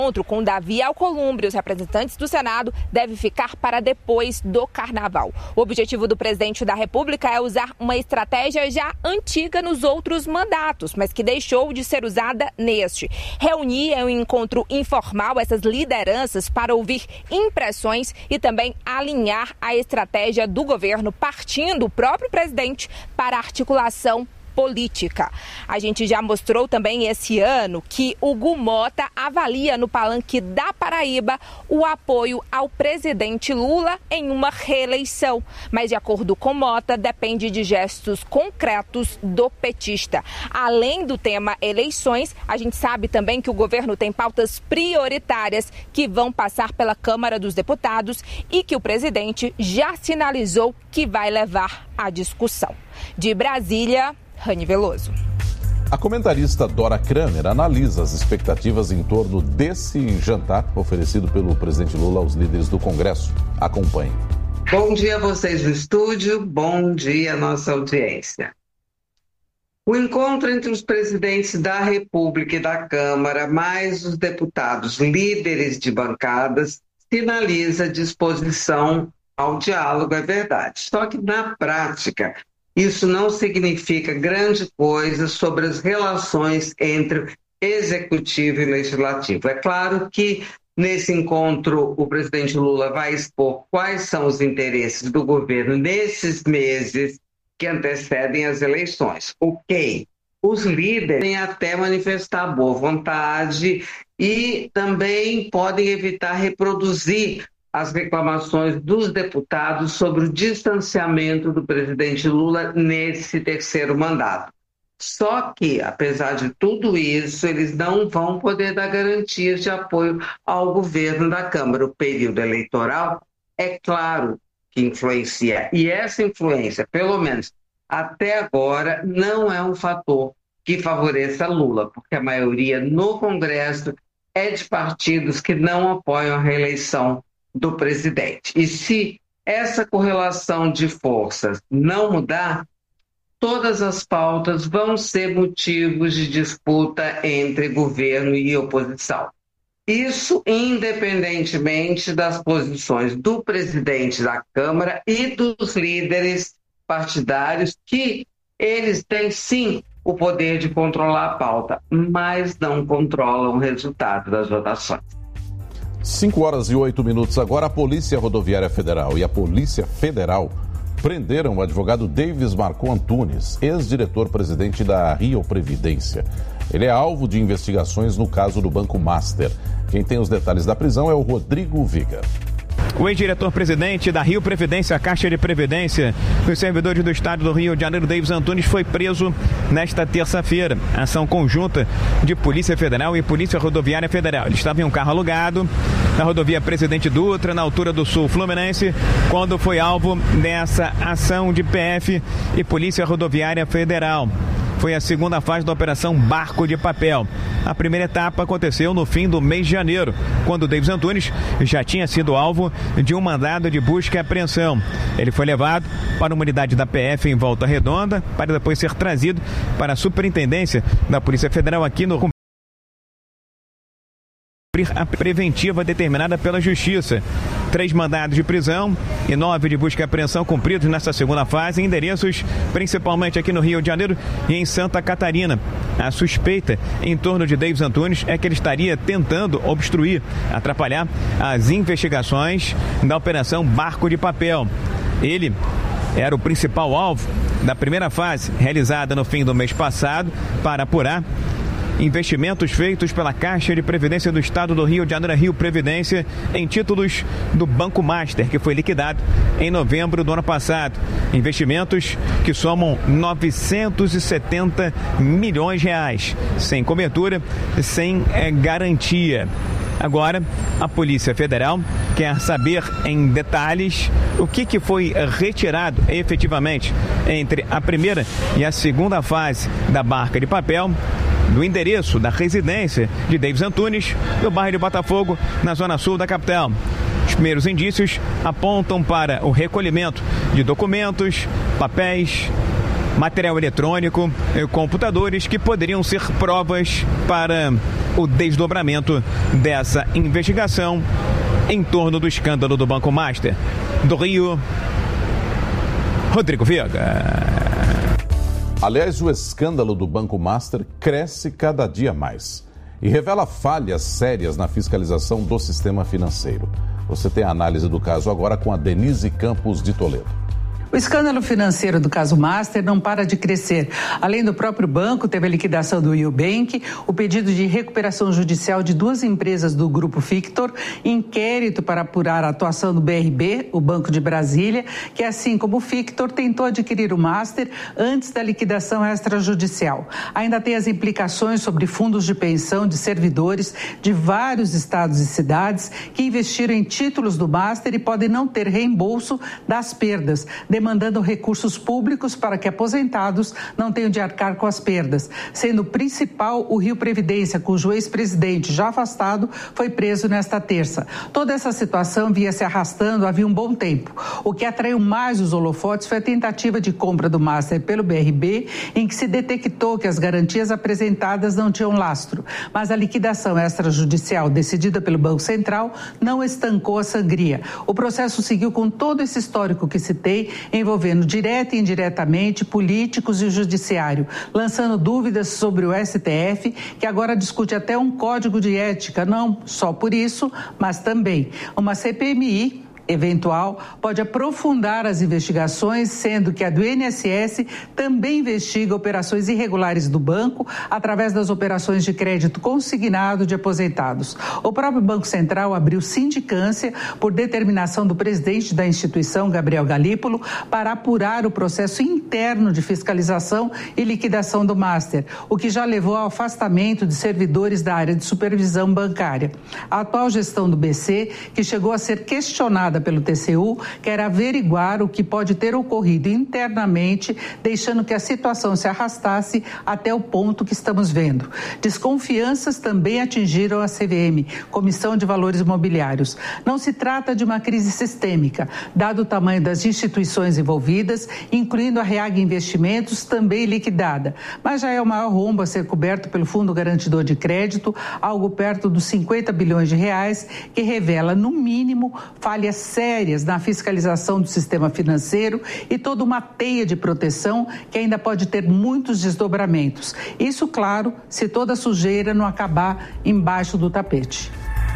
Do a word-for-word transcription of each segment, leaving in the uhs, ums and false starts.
encontro com Davi Alcolumbre e os representantes do Senado deve ficar para depois do Carnaval. O objetivo do presidente da República é usar uma estratégia já antiga nos outros mandatos, mas que deixou de ser usada neste. Reunir em um encontro informal essas lideranças para ouvir impressões e também alinhar a estratégia do governo, partindo do próprio presidente para a articulação política. A gente já mostrou também esse ano que o Gu Mota avalia no palanque da Paraíba o apoio ao presidente Lula em uma reeleição. Mas, de acordo com Mota, depende de gestos concretos do petista. Além do tema eleições, a gente sabe também que o governo tem pautas prioritárias que vão passar pela Câmara dos Deputados e que o presidente já sinalizou que vai levar à discussão. De Brasília, Rani Veloso. A comentarista Dora Kramer analisa as expectativas em torno desse jantar oferecido pelo presidente Lula aos líderes do Congresso. Acompanhe. Bom dia a vocês do estúdio, bom dia à nossa audiência. O encontro entre os presidentes da República e da Câmara, mais os deputados líderes de bancadas, sinaliza disposição ao diálogo, é verdade. Só que, na prática, isso não significa grande coisa sobre as relações entre executivo e legislativo. É claro que, nesse encontro, o presidente Lula vai expor quais são os interesses do governo nesses meses que antecedem as eleições. Ok, os líderes podem até manifestar boa vontade e também podem evitar reproduzir as reclamações dos deputados sobre o distanciamento do presidente Lula nesse terceiro mandato. Só que, apesar de tudo isso, eles não vão poder dar garantias de apoio ao governo da Câmara. O período eleitoral, é claro que influencia, e essa influência, pelo menos até agora, não é um fator que favoreça Lula, porque a maioria no Congresso é de partidos que não apoiam a reeleição do presidente. E se essa correlação de forças não mudar, todas as pautas vão ser motivos de disputa entre governo e oposição. Isso independentemente das posições do presidente da Câmara e dos líderes partidários, que eles têm sim o poder de controlar a pauta, mas não controlam o resultado das votações. cinco horas e oito minutos agora, a Polícia Rodoviária Federal e a Polícia Federal prenderam o advogado Davis Marcon Antunes, ex-diretor-presidente da Rio Previdência. Ele é alvo de investigações no caso do Banco Master. Quem tem os detalhes da prisão é o Rodrigo Viga. O ex-diretor-presidente da Rio Previdência, a Caixa de Previdência, dos servidores do Estado do Rio de Janeiro, Davis Antunes, foi preso nesta terça-feira. Ação conjunta de Polícia Federal e Polícia Rodoviária Federal. Ele estava em um carro alugado na rodovia Presidente Dutra, na altura do Sul Fluminense, quando foi alvo dessa ação de P F e Polícia Rodoviária Federal. Foi a segunda fase da Operação Barco de Papel. A primeira etapa aconteceu no fim do mês de janeiro, quando Davis Antunes já tinha sido alvo de um mandado de busca e apreensão. Ele foi levado para uma unidade da P F em Volta Redonda, para depois ser trazido para a Superintendência da Polícia Federal aqui no a preventiva determinada pela Justiça. Três mandados de prisão e nove de busca e apreensão cumpridos nessa segunda fase, em endereços principalmente aqui no Rio de Janeiro e em Santa Catarina. A suspeita em torno de Davis Antunes é que ele estaria tentando obstruir, atrapalhar as investigações da Operação Barco de Papel. Ele era o principal alvo da primeira fase, realizada no fim do mês passado, para apurar investimentos feitos pela Caixa de Previdência do Estado do Rio de Janeiro, Rio Previdência, em títulos do Banco Master, que foi liquidado em novembro do ano passado. Investimentos que somam novecentos e setenta milhões de reais, sem cobertura, sem é, garantia. Agora, a Polícia Federal quer saber em detalhes o que, que foi retirado efetivamente entre a primeira e a segunda fase da Barca de Papel, do endereço da residência de Davis Antunes, no bairro de Botafogo, na zona sul da capital. Os primeiros indícios apontam para o recolhimento de documentos, papéis, material eletrônico e computadores que poderiam ser provas para o desdobramento dessa investigação em torno do escândalo do Banco Master. Do Rio, Rodrigo Viega. Aliás, o escândalo do Banco Master cresce cada dia mais e revela falhas sérias na fiscalização do sistema financeiro. Você tem a análise do caso agora com a Denise Campos de Toledo. O escândalo financeiro do caso Master não para de crescer. Além do próprio banco, teve a liquidação do Eubank, o pedido de recuperação judicial de duas empresas do Grupo Fictor, inquérito para apurar a atuação do B R B, o Banco de Brasília, que assim como o Fictor tentou adquirir o Master antes da liquidação extrajudicial. Ainda tem as implicações sobre fundos de pensão de servidores de vários estados e cidades que investiram em títulos do Master e podem não ter reembolso das perdas, demandando recursos públicos para que aposentados não tenham de arcar com as perdas, sendo o principal o Rio Previdência, cujo ex-presidente, já afastado, foi preso nesta terça. Toda essa situação vinha se arrastando havia um bom tempo. O que atraiu mais os holofotes foi a tentativa de compra do Master pelo B R B, em que se detectou que as garantias apresentadas não tinham lastro. Mas a liquidação extrajudicial decidida pelo Banco Central não estancou a sangria. O processo seguiu com todo esse histórico que citei, envolvendo direta e indiretamente políticos e o judiciário, lançando dúvidas sobre o S T F, que agora discute até um código de ética, não só por isso, mas também uma C P M I eventual pode aprofundar as investigações, sendo que a do I N S S também investiga operações irregulares do banco através das operações de crédito consignado de aposentados. O próprio Banco Central abriu sindicância por determinação do presidente da instituição, Gabriel Galípolo, para apurar o processo interno de fiscalização e liquidação do Master, o que já levou ao afastamento de servidores da área de supervisão bancária. A atual gestão do B C, que chegou a ser questionada pelo T C U, quer averiguar o que pode ter ocorrido internamente, deixando que a situação se arrastasse até o ponto que estamos vendo. Desconfianças também atingiram a C V M, Comissão de Valores Mobiliários. Não se trata de uma crise sistêmica, dado o tamanho das instituições envolvidas, incluindo a Reag Investimentos, também liquidada, mas já é o maior rombo a ser coberto pelo Fundo Garantidor de Crédito, algo perto dos cinquenta bilhões de reais, que revela, no mínimo, falhas sérias na fiscalização do sistema financeiro e toda uma teia de proteção que ainda pode ter muitos desdobramentos. Isso, claro, se toda a sujeira não acabar embaixo do tapete.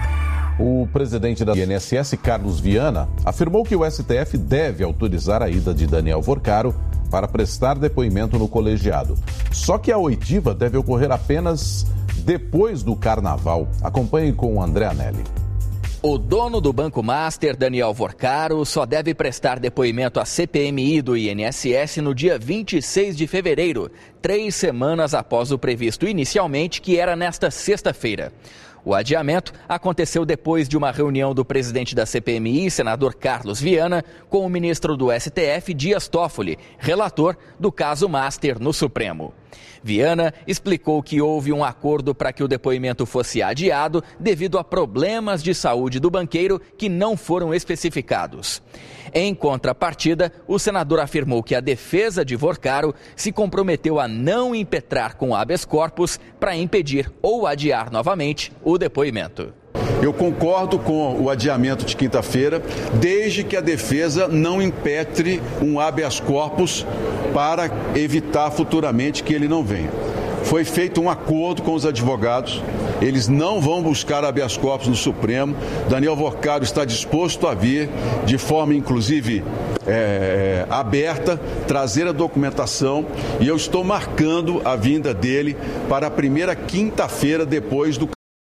O presidente da I N S S, Carlos Viana, afirmou que o S T F deve autorizar a ida de Daniel Vorcaro para prestar depoimento no colegiado. Só que a oitiva deve ocorrer apenas depois do Carnaval. Acompanhe com o André Anelli. O dono do Banco Master, Daniel Vorcaro, só deve prestar depoimento à C P M I do I N S S no dia vinte e seis de fevereiro, três semanas após o previsto inicialmente, que era nesta sexta-feira. O adiamento aconteceu depois de uma reunião do presidente da C P M I, senador Carlos Viana, com o ministro do S T F, Dias Toffoli, relator do caso Master no Supremo. Viana explicou que houve um acordo para que o depoimento fosse adiado devido a problemas de saúde do banqueiro que não foram especificados. Em contrapartida, o senador afirmou que a defesa de Vorcaro se comprometeu a não impetrar com habeas corpus para impedir ou adiar novamente o depoimento. Eu concordo com o adiamento de quinta-feira, desde que a defesa não impetre um habeas corpus para evitar futuramente que ele não venha. Foi feito um acordo com os advogados, eles não vão buscar habeas corpus no Supremo. Daniel Vorcaro está disposto a vir, de forma inclusive é, aberta, trazer a documentação, e eu estou marcando a vinda dele para a primeira quinta-feira depois do.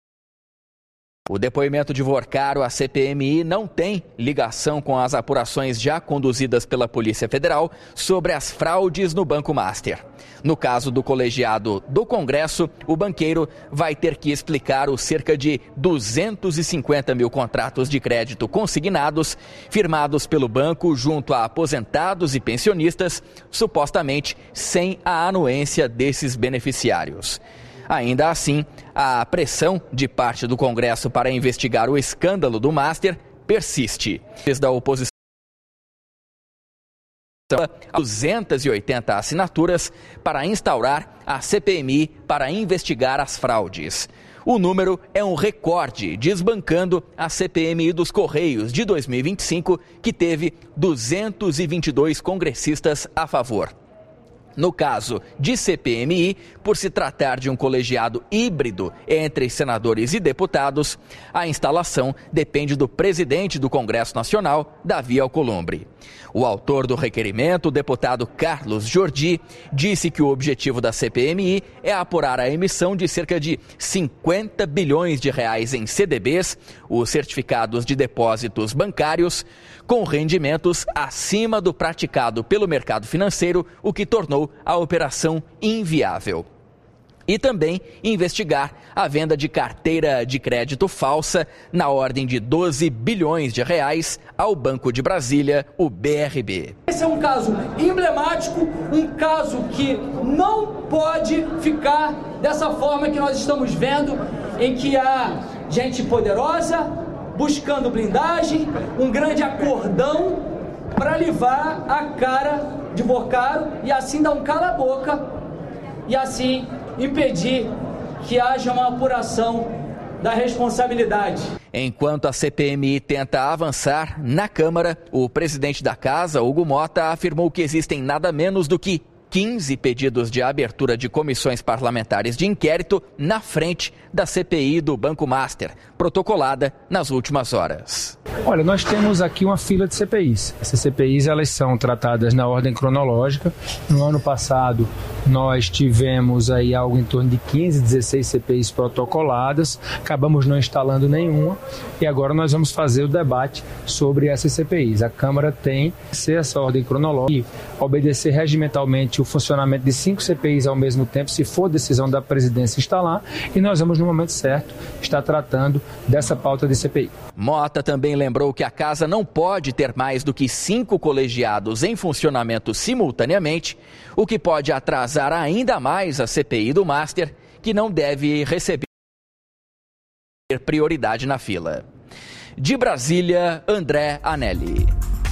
O depoimento de Vorcaro à C P M I não tem ligação com as apurações já conduzidas pela Polícia Federal sobre as fraudes no Banco Master. No caso do colegiado do Congresso, o banqueiro vai ter que explicar os cerca de duzentos e cinquenta mil contratos de crédito consignados, firmados pelo banco junto a aposentados e pensionistas, supostamente sem a anuência desses beneficiários. Ainda assim, a pressão de parte do Congresso para investigar o escândalo do Master persiste. Desde a oposição, duzentas e oitenta assinaturas para instaurar a C P M I para investigar as fraudes. O número é um recorde, desbancando a C P M I dos Correios de dois mil e vinte e cinco, que teve duzentos e vinte e dois congressistas a favor. No caso de C P M I, por se tratar de um colegiado híbrido entre senadores e deputados, a instalação depende do presidente do Congresso Nacional, Davi Alcolumbre. O autor do requerimento, o deputado Carlos Jordi, disse que o objetivo da C P M I é apurar a emissão de cerca de cinquenta bilhões de reais em C D Bs, os certificados de depósitos bancários, com rendimentos acima do praticado pelo mercado financeiro, o que tornou a operação inviável. E também investigar a venda de carteira de crédito falsa na ordem de doze bilhões de reais ao Banco de Brasília, o B R B. Esse é um caso emblemático, um caso que não pode ficar dessa forma que nós estamos vendo, em que há gente poderosa buscando blindagem, um grande acordão para livrar a cara de Borcaro e assim dar um cala-boca e assim impedir que haja uma apuração da responsabilidade. Enquanto a C P M I tenta avançar na Câmara, o presidente da Casa, Hugo Mota, afirmou que existem nada menos do que quinze pedidos de abertura de comissões parlamentares de inquérito na frente da C P I do Banco Master, protocolada nas últimas horas. Olha, nós temos aqui uma fila de C P Is. Essas C P Is, elas são tratadas na ordem cronológica. No ano passado, nós tivemos aí algo em torno de quinze, dezesseis C P Is protocoladas, acabamos não instalando nenhuma e agora nós vamos fazer o debate sobre essas C P Is. A Câmara tem que ser essa ordem cronológica e obedecer regimentalmente o funcionamento de cinco C P Is ao mesmo tempo, se for decisão da presidência instalar, e nós vamos, no momento certo, estar tratando dessa pauta de C P I. Mota também lembrou que a Casa não pode ter mais do que cinco colegiados em funcionamento simultaneamente, o que pode atrasar ainda mais a C P I do Master, que não deve receber prioridade na fila. De Brasília, André Anelli.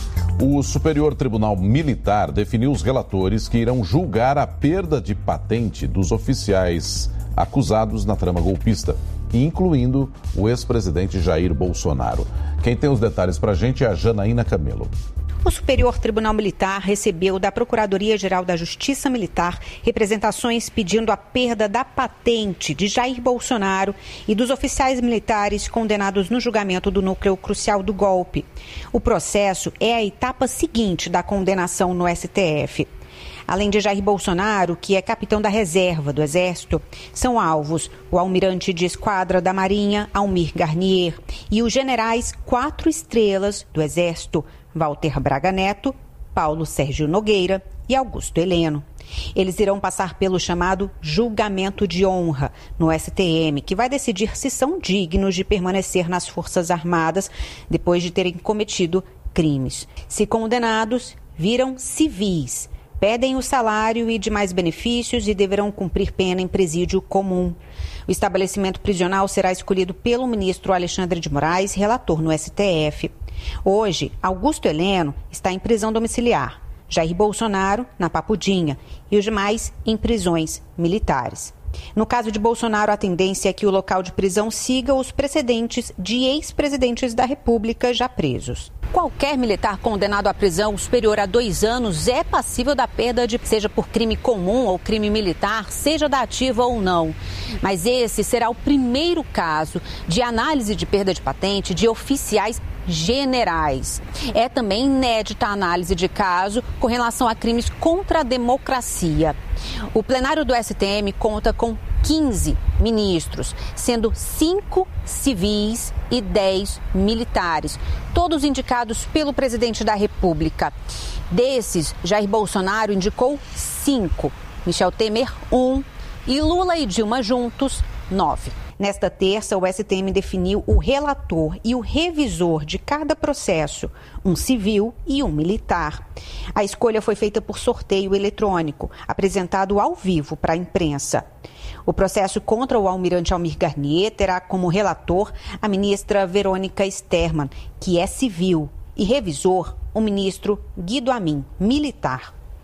O Superior Tribunal Militar definiu os relatores que irão julgar a perda de patente dos oficiais acusados na trama golpista, incluindo o ex-presidente Jair Bolsonaro. Quem tem os detalhes para a gente é a Janaína Camelo. O Superior Tribunal Militar recebeu da Procuradoria-Geral da Justiça Militar representações pedindo a perda da patente de Jair Bolsonaro e dos oficiais militares condenados no julgamento do núcleo crucial do golpe. O processo é a etapa seguinte da condenação no S T F. Além de Jair Bolsonaro, que é capitão da reserva do Exército, são alvos o almirante de esquadra da Marinha, Almir Garnier, e os generais quatro estrelas do Exército, Walter Braga Neto, Paulo Sérgio Nogueira e Augusto Heleno. Eles irão passar pelo chamado julgamento de honra no S T M, que vai decidir se são dignos de permanecer nas Forças Armadas depois de terem cometido crimes. Se condenados, viram civis, pedem o salário e demais benefícios e deverão cumprir pena em presídio comum. O estabelecimento prisional será escolhido pelo ministro Alexandre de Moraes, relator no S T F. Hoje, Augusto Heleno está em prisão domiciliar, Jair Bolsonaro na Papudinha e os demais em prisões militares. No caso de Bolsonaro, a tendência é que o local de prisão siga os precedentes de ex-presidentes da República já presos. Qualquer militar condenado à prisão superior a dois anos é passível da perda de, seja por crime comum ou crime militar, seja da ativa ou não. Mas esse será o primeiro caso de análise de perda de patente de oficiais generais. É também inédita a análise de caso com relação a crimes contra a democracia. O plenário do S T M conta com quinze ministros, sendo cinco civis e dez militares, todos indicados pelo presidente da República. Desses, Jair Bolsonaro indicou cinco, Michel Temer, um, e Lula e Dilma juntos, nove. Nesta terça, o S T M definiu o relator e o revisor de cada processo, um civil e um militar. A escolha foi feita por sorteio eletrônico, apresentado ao vivo para a imprensa. O processo contra o almirante Almir Garnier terá como relator a ministra Verônica Sterman, que é civil, e revisor o ministro Guido Amin, militar.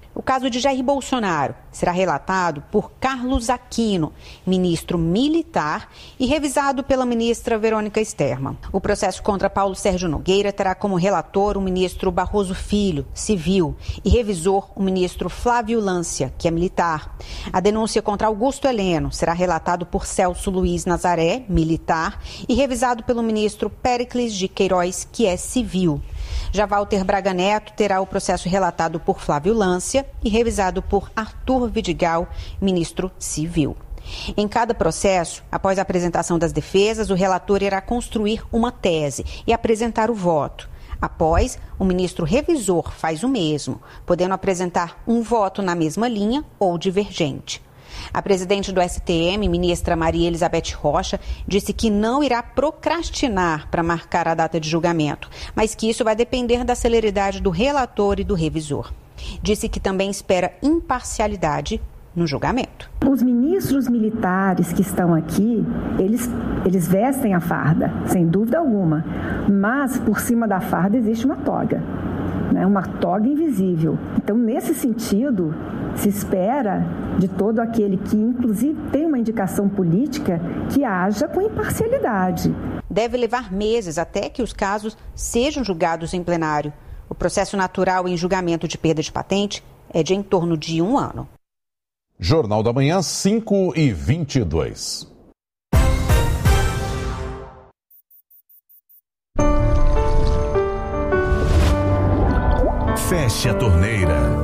O caso de Jair Bolsonaro será relatado por Carlos Aquino, ministro militar, e revisado pela ministra Verônica Sterman. O processo contra Paulo Sérgio Nogueira terá como relator o ministro Barroso Filho, civil, e revisor o ministro Flávio Lância, que é militar. A denúncia contra Augusto Heleno será relatado por Celso Luiz Nazaré, militar, e revisado pelo ministro Péricles de Queiroz, que é civil. Já Walter Braga Neto terá o processo relatado por Flávio Lância e revisado por Arthur Vidigal, ministro civil. Em cada processo, após a apresentação das defesas, o relator irá construir uma tese e apresentar o voto. Após, o ministro revisor faz o mesmo, podendo apresentar um voto na mesma linha ou divergente. A presidente do S T M, ministra Maria Elizabeth Rocha, disse que não irá procrastinar para marcar a data de julgamento, mas que isso vai depender da celeridade do relator e do revisor. Disse que também espera imparcialidade no julgamento. Os ministros militares que estão aqui, eles, eles vestem a farda, sem dúvida alguma, mas por cima da farda existe uma toga, né? Uma toga invisível. Então, nesse sentido, se espera de todo aquele que, inclusive, tem uma indicação política, que haja com imparcialidade. Deve levar meses até que os casos sejam julgados em plenário. O processo natural em julgamento de perda de patente é de em torno de um ano. Jornal da Manhã, cinco e vinte e dois. Feche a torneira.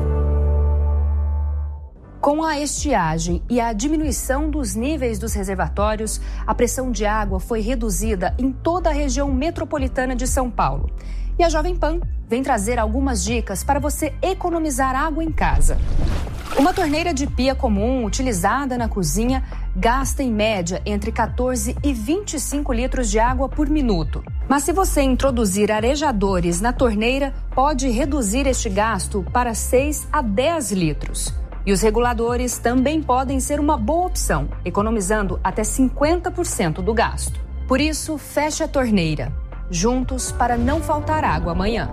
Com a estiagem e a diminuição dos níveis dos reservatórios, a pressão de água foi reduzida em toda a região metropolitana de São Paulo. E a Jovem Pan vem trazer algumas dicas para você economizar água em casa. Uma torneira de pia comum utilizada na cozinha gasta em média entre quatorze e vinte e cinco litros de água por minuto. Mas se você introduzir arejadores na torneira, pode reduzir este gasto para seis a dez litros. E os reguladores também podem ser uma boa opção, economizando até cinquenta por cento do gasto. Por isso, feche a torneira. Juntos para não faltar água amanhã.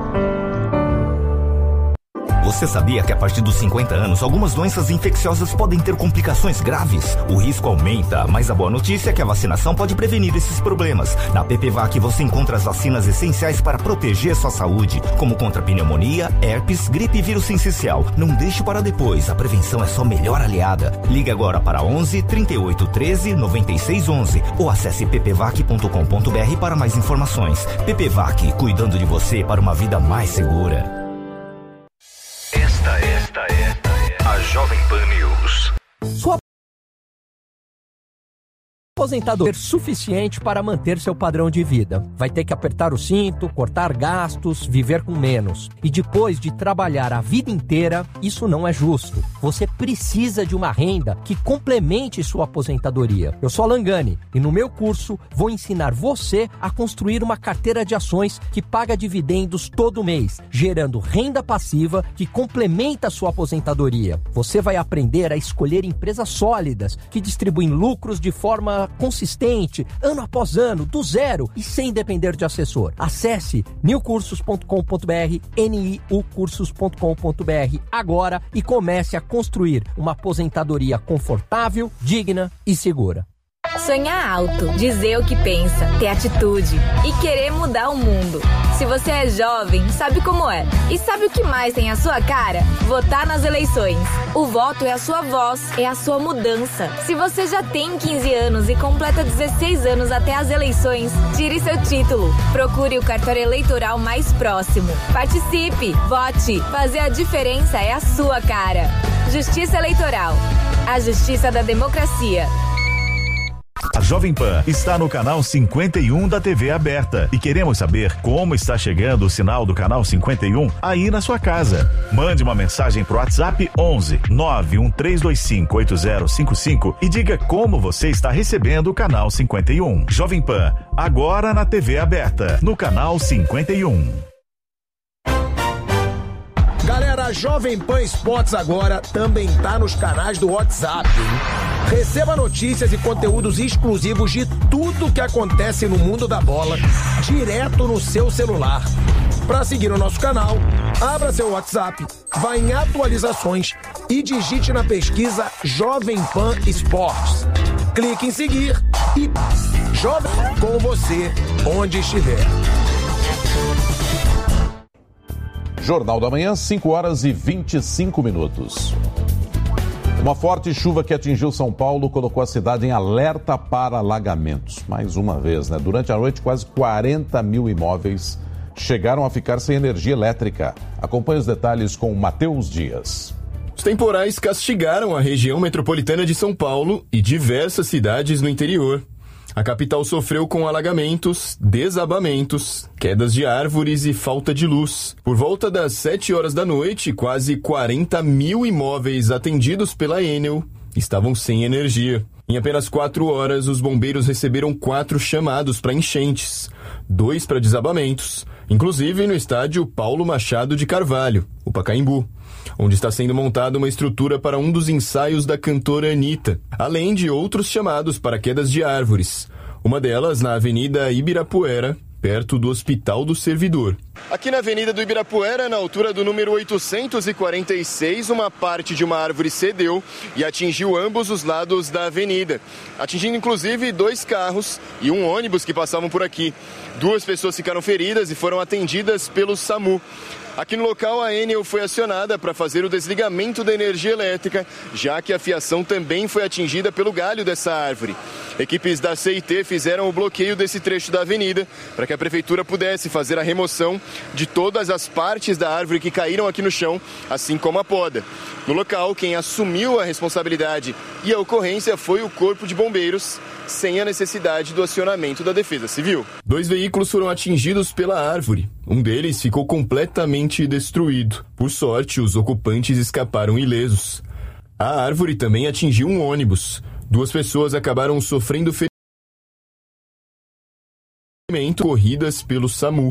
Você sabia que a partir dos cinquenta anos, algumas doenças infecciosas podem ter complicações graves? O risco aumenta, mas a boa notícia é que a vacinação pode prevenir esses problemas. Na P P V A C você encontra as vacinas essenciais para proteger sua saúde, como contra pneumonia, herpes, gripe e vírus sincicial. Não deixe para depois, a prevenção é sua melhor aliada. Ligue agora para onze, trinta e oito, treze, noventa e seis, onze ou acesse p p vac ponto com ponto b r para mais informações. P P V A C, cuidando de você para uma vida mais segura. Esta, esta, esta é a Jovem Pan News. Sua aposentadoria suficiente para manter seu padrão de vida. Vai ter que apertar o cinto, cortar gastos, viver com menos. E depois de trabalhar a vida inteira, isso não é justo. Você precisa de uma renda que complemente sua aposentadoria. Eu sou Alan Gani e no meu curso vou ensinar você a construir uma carteira de ações que paga dividendos todo mês, gerando renda passiva que complementa sua aposentadoria. Você vai aprender a escolher empresas sólidas que distribuem lucros de forma consistente, ano após ano, do zero e sem depender de assessor. Acesse new cursos ponto com ponto b r, n i u cursos ponto com ponto b r agora e comece a construir uma aposentadoria confortável, digna e segura. Sonhar alto, dizer o que pensa, ter atitude e querer mudar o mundo. Se você é jovem, sabe como é. E sabe o que mais tem a sua cara? Votar nas eleições. O voto é a sua voz, é a sua mudança. Se você já tem quinze anos e completa dezesseis anos até as eleições, tire seu título. Procure o cartório eleitoral mais próximo. Participe, vote. Fazer a diferença é a sua cara. Justiça Eleitoral. A justiça da democracia. A Jovem Pan está no canal cinquenta e um da T V aberta e queremos saber como está chegando o sinal do canal cinquenta e um aí na sua casa. Mande uma mensagem pro WhatsApp onze, nove um três dois cinco, oito zero cinco cinco e diga como você está recebendo o canal cinquenta e um. Jovem Pan, agora na T V aberta, no canal cinquenta e um. Galera, a Jovem Pan Esportes agora também tá nos canais do WhatsApp, hein? Receba notícias e conteúdos exclusivos de tudo que acontece no mundo da bola, direto no seu celular. Para seguir o nosso canal, Abra seu WhatsApp, vá em atualizações e digite na pesquisa Jovem Pan Esportes. Clique em seguir e Jovem com você onde estiver. Jornal da Manhã, cinco horas e vinte e cinco minutos. Uma forte chuva que atingiu São Paulo colocou a cidade em alerta para alagamentos. Mais uma vez, né? Durante a noite, quase quarenta mil imóveis chegaram a ficar sem energia elétrica. Acompanhe os detalhes com Matheus Dias. Os temporais castigaram a região metropolitana de São Paulo e diversas cidades no interior. A capital sofreu com alagamentos, desabamentos, quedas de árvores e falta de luz. Por volta das sete horas da noite, quase quarenta mil imóveis atendidos pela Enel estavam sem energia. Em apenas quatro horas, os bombeiros receberam quatro chamados para enchentes, dois para desabamentos, inclusive no estádio Paulo Machado de Carvalho, o Pacaembu, onde está sendo montada uma estrutura para um dos ensaios da cantora Anitta, além de outros chamados para quedas de árvores, uma delas na Avenida Ibirapuera, perto do Hospital do Servidor. Aqui na Avenida do Ibirapuera, na altura do número oitocentos e quarenta e seis, uma parte de uma árvore cedeu e atingiu ambos os lados da avenida, atingindo inclusive dois carros e um ônibus que passavam por aqui. Duas pessoas ficaram feridas e foram atendidas pelo SAMU. Aqui no local, a Enel foi acionada para fazer o desligamento da energia elétrica, já que a fiação também foi atingida pelo galho dessa árvore. Equipes da C I T fizeram o bloqueio desse trecho da avenida para que a prefeitura pudesse fazer a remoção de todas as partes da árvore que caíram aqui no chão, assim como a poda. No local, quem assumiu a responsabilidade e a ocorrência foi o Corpo de Bombeiros, sem a necessidade do acionamento da Defesa Civil. Dois veículos foram atingidos pela árvore. Um deles ficou completamente destruído. Por sorte, os ocupantes escaparam ilesos. A árvore também atingiu um ônibus. Duas pessoas acabaram sofrendo ferimento corridas pelo SAMU.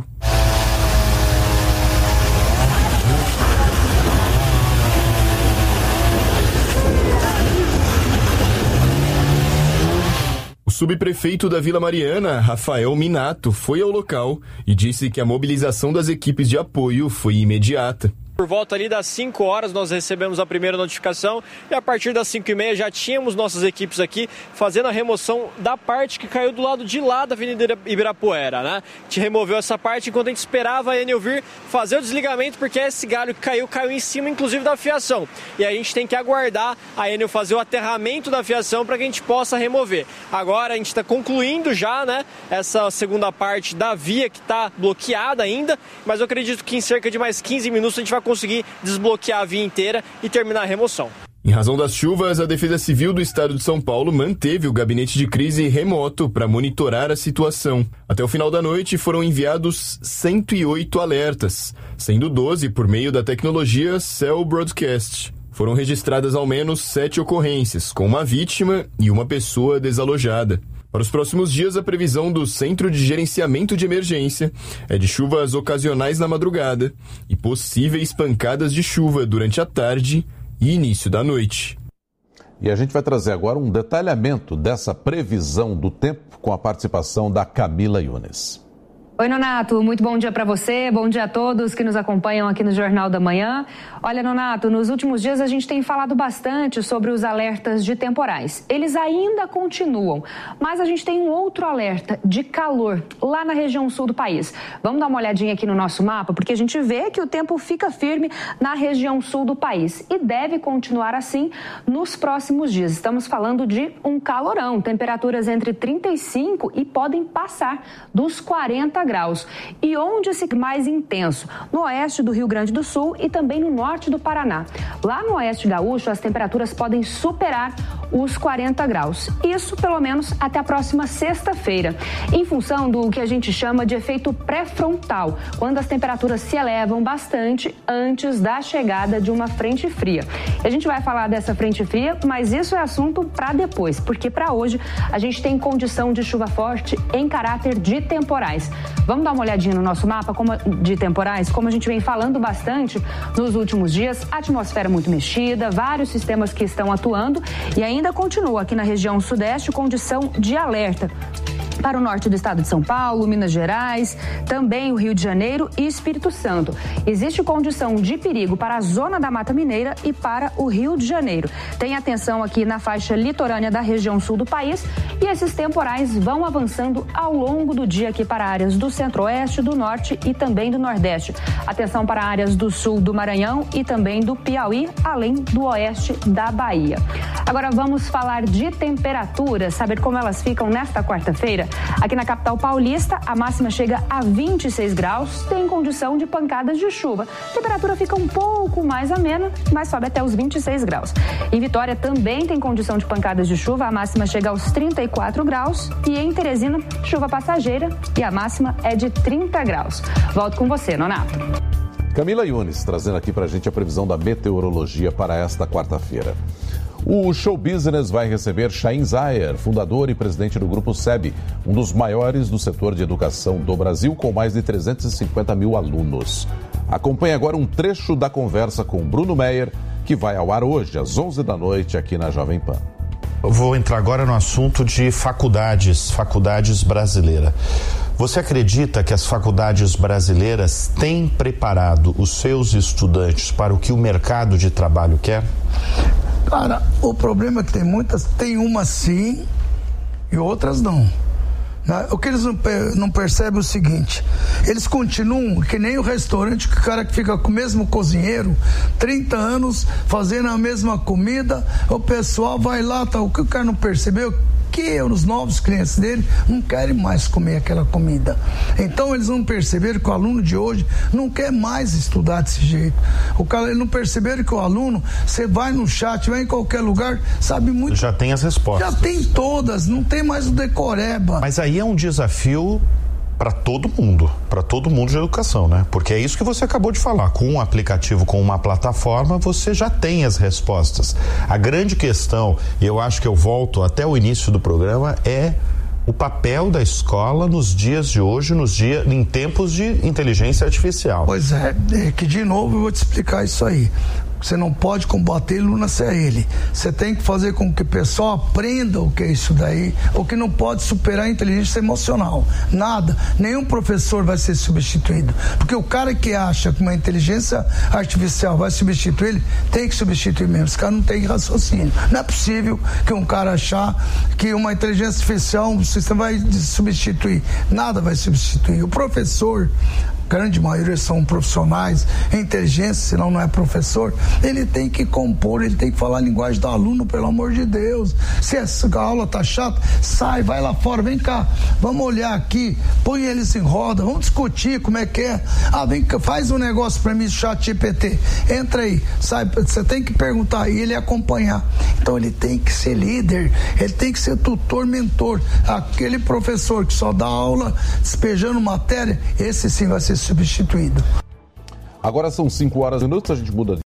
O subprefeito da Vila Mariana, Rafael Minato, foi ao local e disse que a mobilização das equipes de apoio foi imediata. Por volta ali das cinco horas nós recebemos a primeira notificação e a partir das cinco e meia já tínhamos nossas equipes aqui fazendo a remoção da parte que caiu do lado de lá da Avenida Ibirapuera, né? A gente removeu essa parte enquanto a gente esperava a Enel vir fazer o desligamento, porque esse galho que caiu, caiu em cima inclusive da fiação. E a gente tem que aguardar a Enel fazer o aterramento da fiação para que a gente possa remover. Agora a gente está concluindo já, né, essa segunda parte da via que está bloqueada ainda, mas eu acredito que em cerca de mais quinze minutos a gente vai conseguir desbloquear a via inteira e terminar a remoção. Em razão das chuvas, a Defesa Civil do Estado de São Paulo manteve o gabinete de crise remoto para monitorar a situação. Até o final da noite foram enviados cento e oito alertas, sendo doze por meio da tecnologia Cell Broadcast. Foram registradas ao menos sete ocorrências, com uma vítima e uma pessoa desalojada. Para os próximos dias, a previsão do Centro de Gerenciamento de Emergência é de chuvas ocasionais na madrugada e possíveis pancadas de chuva durante a tarde e início da noite. E a gente vai trazer agora um detalhamento dessa previsão do tempo com a participação da Camila Yunes. Oi, Nonato, muito bom dia para você, bom dia a todos que nos acompanham aqui no Jornal da Manhã. Olha, Nonato, nos últimos dias a gente tem falado bastante sobre os alertas de temporais. Eles ainda continuam, mas a gente tem um outro alerta de calor lá na região sul do país. Vamos dar uma olhadinha aqui no nosso mapa, porque a gente vê que o tempo fica firme na região sul do país e deve continuar assim nos próximos dias. Estamos falando de um calorão, temperaturas entre trinta e cinco e podem passar dos quarenta graus. E onde esse mais intenso? No oeste do Rio Grande do Sul e também no norte do Paraná. Lá no oeste gaúcho, as temperaturas podem superar os quarenta graus. Isso, pelo menos, até a próxima sexta-feira, em função do que a gente chama de efeito pré-frontal, quando as temperaturas se elevam bastante antes da chegada de uma frente fria. A gente vai falar dessa frente fria, mas isso é assunto para depois, porque para hoje a gente tem condição de chuva forte em caráter de temporais. Vamos dar uma olhadinha no nosso mapa como, de temporais, como a gente vem falando bastante nos últimos dias, atmosfera muito mexida, vários sistemas que estão atuando e ainda continua aqui na região sudeste condição de alerta. para o norte do estado de São Paulo, Minas Gerais, também o Rio de Janeiro e Espírito Santo. Existe condição de perigo para a zona da Mata Mineira e para o Rio de Janeiro. Tem atenção aqui na faixa litorânea da região sul do país e esses temporais vão avançando ao longo do dia aqui para áreas do centro-oeste, do norte e também do nordeste. Atenção para áreas do sul do Maranhão e também do Piauí, além do oeste da Bahia. Agora vamos falar de temperaturas, saber como elas ficam nesta quarta-feira. Aqui na capital paulista, a máxima chega a vinte e seis graus, tem condição de pancadas de chuva. A temperatura fica um pouco mais amena, mas sobe até os vinte e seis graus. Em Vitória também tem condição de pancadas de chuva, a máxima chega aos trinta e quatro graus. E em Teresina, chuva passageira e a máxima é de trinta graus. Volto com você, Nonato. Camila Yunes, trazendo aqui pra gente a previsão da meteorologia para esta quarta-feira. O Show Business vai receber Shahin Zayer, fundador e presidente do Grupo S E B, um dos maiores do setor de educação do Brasil, com mais de trezentos e cinquenta mil alunos. Acompanhe agora um trecho da conversa com Bruno Meyer, que vai ao ar hoje, às onze da noite, aqui na Jovem Pan. Eu vou entrar agora no assunto de faculdades, faculdades brasileiras. Você acredita que as faculdades brasileiras têm preparado os seus estudantes para o que o mercado de trabalho quer? Cara, o problema é que tem muitas, tem umas sim e outras não. O que eles não, não percebem é o seguinte: eles continuam que nem o restaurante, que o cara que fica com o mesmo cozinheiro trinta anos fazendo a mesma comida, o pessoal vai lá, tá, o que o cara não percebeu que os novos clientes dele não querem mais comer aquela comida. Então eles não perceberam que o aluno de hoje não quer mais estudar desse jeito. O cara, eles não perceberam que o aluno, você vai no chat, vai em qualquer lugar, sabe muito. Já tem as respostas. Já tem todas, não tem mais o decoreba. Mas aí é um desafio para todo mundo, para todo mundo de educação, né? Porque é isso que você acabou de falar. Com um aplicativo, com uma plataforma, você já tem as respostas. A grande questão, e eu acho que eu volto até o início do programa, é o papel da escola nos dias de hoje, nos dias, em tempos de inteligência artificial. Pois é, é que de novo eu vou te explicar isso aí. Você não pode combater ele, não nascer ele. Você tem que fazer com que o pessoal aprenda o que é isso daí, ou que não pode superar a inteligência emocional. Nada, nenhum professor vai ser substituído. Porque o cara que acha que uma inteligência artificial vai substituir ele, tem que substituir mesmo. Esse cara não tem raciocínio. Não é possível que um cara achar que uma inteligência artificial, um sistema vai substituir. Nada vai substituir. O professor, grande maioria são profissionais em inteligência, senão não é professor, ele tem que compor, ele tem que falar a linguagem do aluno, pelo amor de Deus. Se essa aula tá chata, sai, vai lá fora, vem cá, vamos olhar aqui, põe eles em roda, vamos discutir como é que é. Ah, vem cá, faz um negócio pra mim, chat G P T, entra aí, sai, você tem que perguntar e ele acompanhar. Então ele tem que ser líder, ele tem que ser tutor, mentor. Aquele professor que só dá aula despejando matéria, esse sim vai ser substituído. Agora são cinco horas e minutos, a gente muda de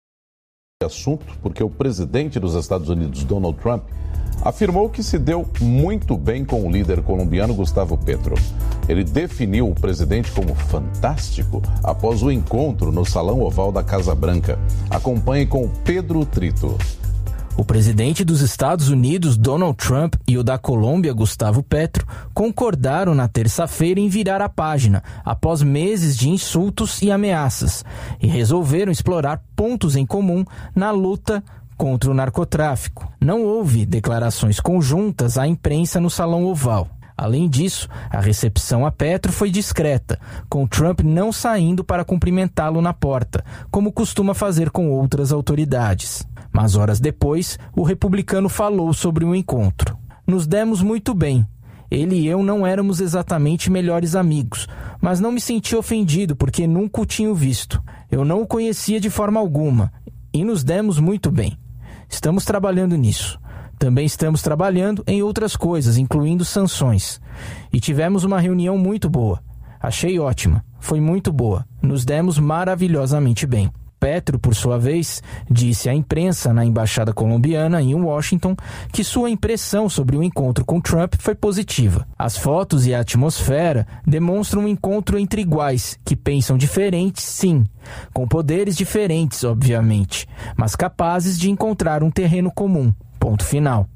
assunto, porque o presidente dos Estados Unidos, Donald Trump, afirmou que se deu muito bem com o líder colombiano Gustavo Petro. Ele definiu o presidente como fantástico após o encontro no Salão Oval da Casa Branca. Acompanhe com Pedro Trito. O presidente dos Estados Unidos, Donald Trump, e o da Colômbia, Gustavo Petro, concordaram na terça-feira em virar a página, após meses de insultos e ameaças, e resolveram explorar pontos em comum na luta contra o narcotráfico. Não houve declarações conjuntas à imprensa no Salão Oval. Além disso, a recepção a Petro foi discreta, com Trump não saindo para cumprimentá-lo na porta, como costuma fazer com outras autoridades. Mas horas depois, o republicano falou sobre o encontro. Nos demos muito bem. Ele e eu não éramos exatamente melhores amigos, mas não me senti ofendido porque nunca o tinha visto. Eu não o conhecia de forma alguma e nos demos muito bem. Estamos trabalhando nisso. Também estamos trabalhando em outras coisas, incluindo sanções. E tivemos uma reunião muito boa. Achei ótima. Foi muito boa. Nos demos maravilhosamente bem. Petro, por sua vez, disse à imprensa na embaixada colombiana em Washington que sua impressão sobre o encontro com Trump foi positiva. As fotos e a atmosfera demonstram um encontro entre iguais, que pensam diferentes, sim, com poderes diferentes, obviamente, mas capazes de encontrar um terreno comum. Ponto final.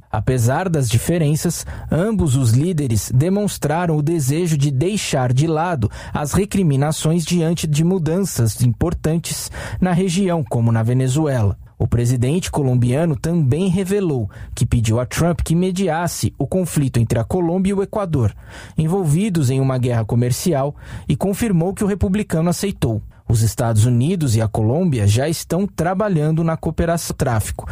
Apesar das diferenças, ambos os líderes demonstraram o desejo de deixar de lado as recriminações diante de mudanças importantes na região, como na Venezuela. O presidente colombiano também revelou que pediu a Trump que mediasse o conflito entre a Colômbia e o Equador, envolvidos em uma guerra comercial, e confirmou que o republicano aceitou. Os Estados Unidos e a Colômbia já estão trabalhando na cooperação no tráfico,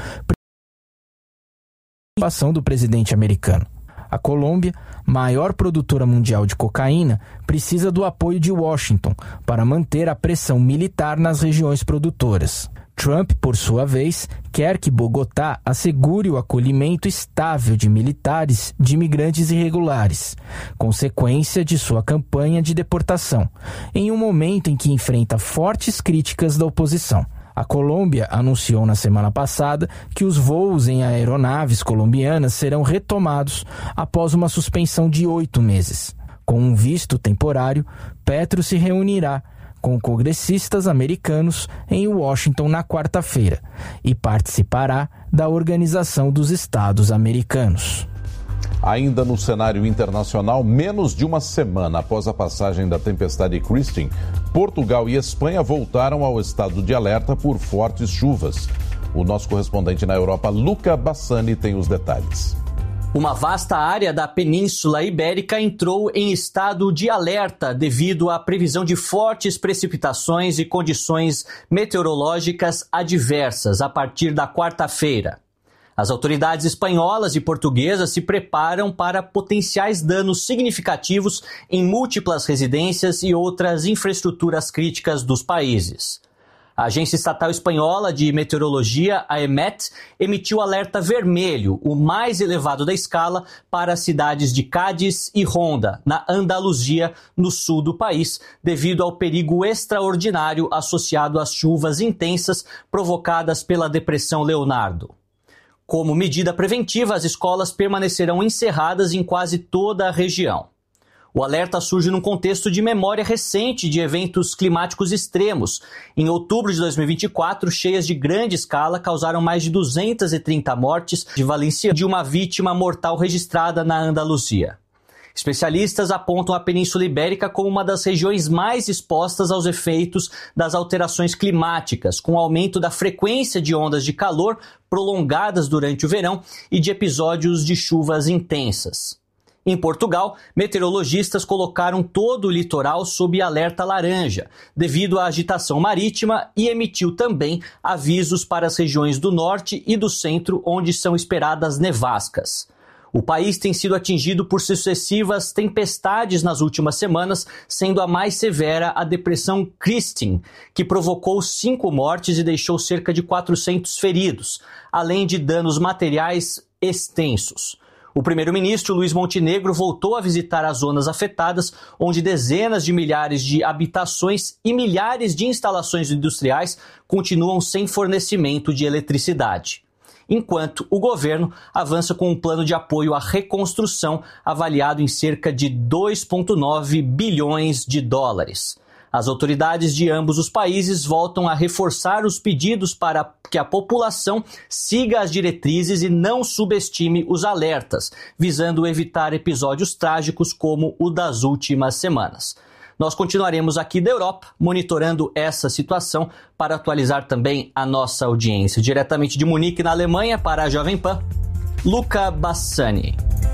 participação do presidente americano. A Colômbia, maior produtora mundial de cocaína, precisa do apoio de Washington para manter a pressão militar nas regiões produtoras. Trump, por sua vez, quer que Bogotá assegure o acolhimento estável de militares de imigrantes irregulares, consequência de sua campanha de deportação, em um momento em que enfrenta fortes críticas da oposição. A Colômbia anunciou na semana passada que os voos em aeronaves colombianas serão retomados após uma suspensão de oito meses. Com um visto temporário, Petro se reunirá com congressistas americanos em Washington na quarta-feira e participará da Organização dos Estados Americanos. Ainda no cenário internacional, menos de uma semana após a passagem da tempestade Christine, Portugal e Espanha voltaram ao estado de alerta por fortes chuvas. O nosso correspondente na Europa, Luca Bassani, tem os detalhes. Uma vasta área da Península Ibérica entrou em estado de alerta devido à previsão de fortes precipitações e condições meteorológicas adversas a partir da quarta-feira. As autoridades espanholas e portuguesas se preparam para potenciais danos significativos em múltiplas residências e outras infraestruturas críticas dos países. A Agência Estatal Espanhola de Meteorologia, a EMET, emitiu alerta vermelho, o mais elevado da escala, para as cidades de Cádiz e Ronda, na Andaluzia, no sul do país, devido ao perigo extraordinário associado às chuvas intensas provocadas pela Depressão Leonardo. Como medida preventiva, as escolas permanecerão encerradas em quase toda a região. O alerta surge num contexto de memória recente de eventos climáticos extremos. Em outubro de dois mil e vinte e quatro, cheias de grande escala causaram mais de duzentas e trinta mortes de Valência, de uma vítima mortal registrada na Andaluzia. Especialistas apontam a Península Ibérica como uma das regiões mais expostas aos efeitos das alterações climáticas, com o aumento da frequência de ondas de calor prolongadas durante o verão e de episódios de chuvas intensas. Em Portugal, meteorologistas colocaram todo o litoral sob alerta laranja, devido à agitação marítima, e emitiu também avisos para as regiões do norte e do centro, onde são esperadas nevascas. O país tem sido atingido por sucessivas tempestades nas últimas semanas, sendo a mais severa a Depressão Christine, que provocou cinco mortes e deixou cerca de quatrocentos feridos, além de danos materiais extensos. O primeiro-ministro Luiz Montenegro voltou a visitar as zonas afetadas, onde dezenas de milhares de habitações e milhares de instalações industriais continuam sem fornecimento de eletricidade. Enquanto o governo avança com um plano de apoio à reconstrução avaliado em cerca de dois vírgula nove bilhões de dólares. As autoridades de ambos os países voltam a reforçar os pedidos para que a população siga as diretrizes e não subestime os alertas, visando evitar episódios trágicos como o das últimas semanas. Nós continuaremos aqui da Europa, monitorando essa situação para atualizar também a nossa audiência. Diretamente de Munique, na Alemanha, para a Jovem Pan, Luca Bassani.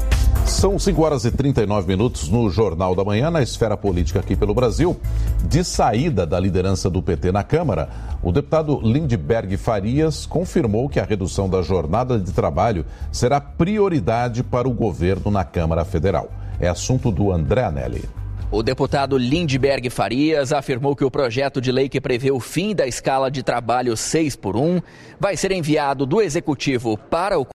São cinco horas e trinta e nove minutos no Jornal da Manhã, na esfera política aqui pelo Brasil. De saída da liderança do P T na Câmara, o deputado Lindbergh Farias confirmou que a redução da jornada de trabalho será prioridade para o governo na Câmara Federal. É assunto do André Anelli. O deputado Lindbergh Farias afirmou que o projeto de lei que prevê o fim da escala de trabalho seis por um vai ser enviado do Executivo para o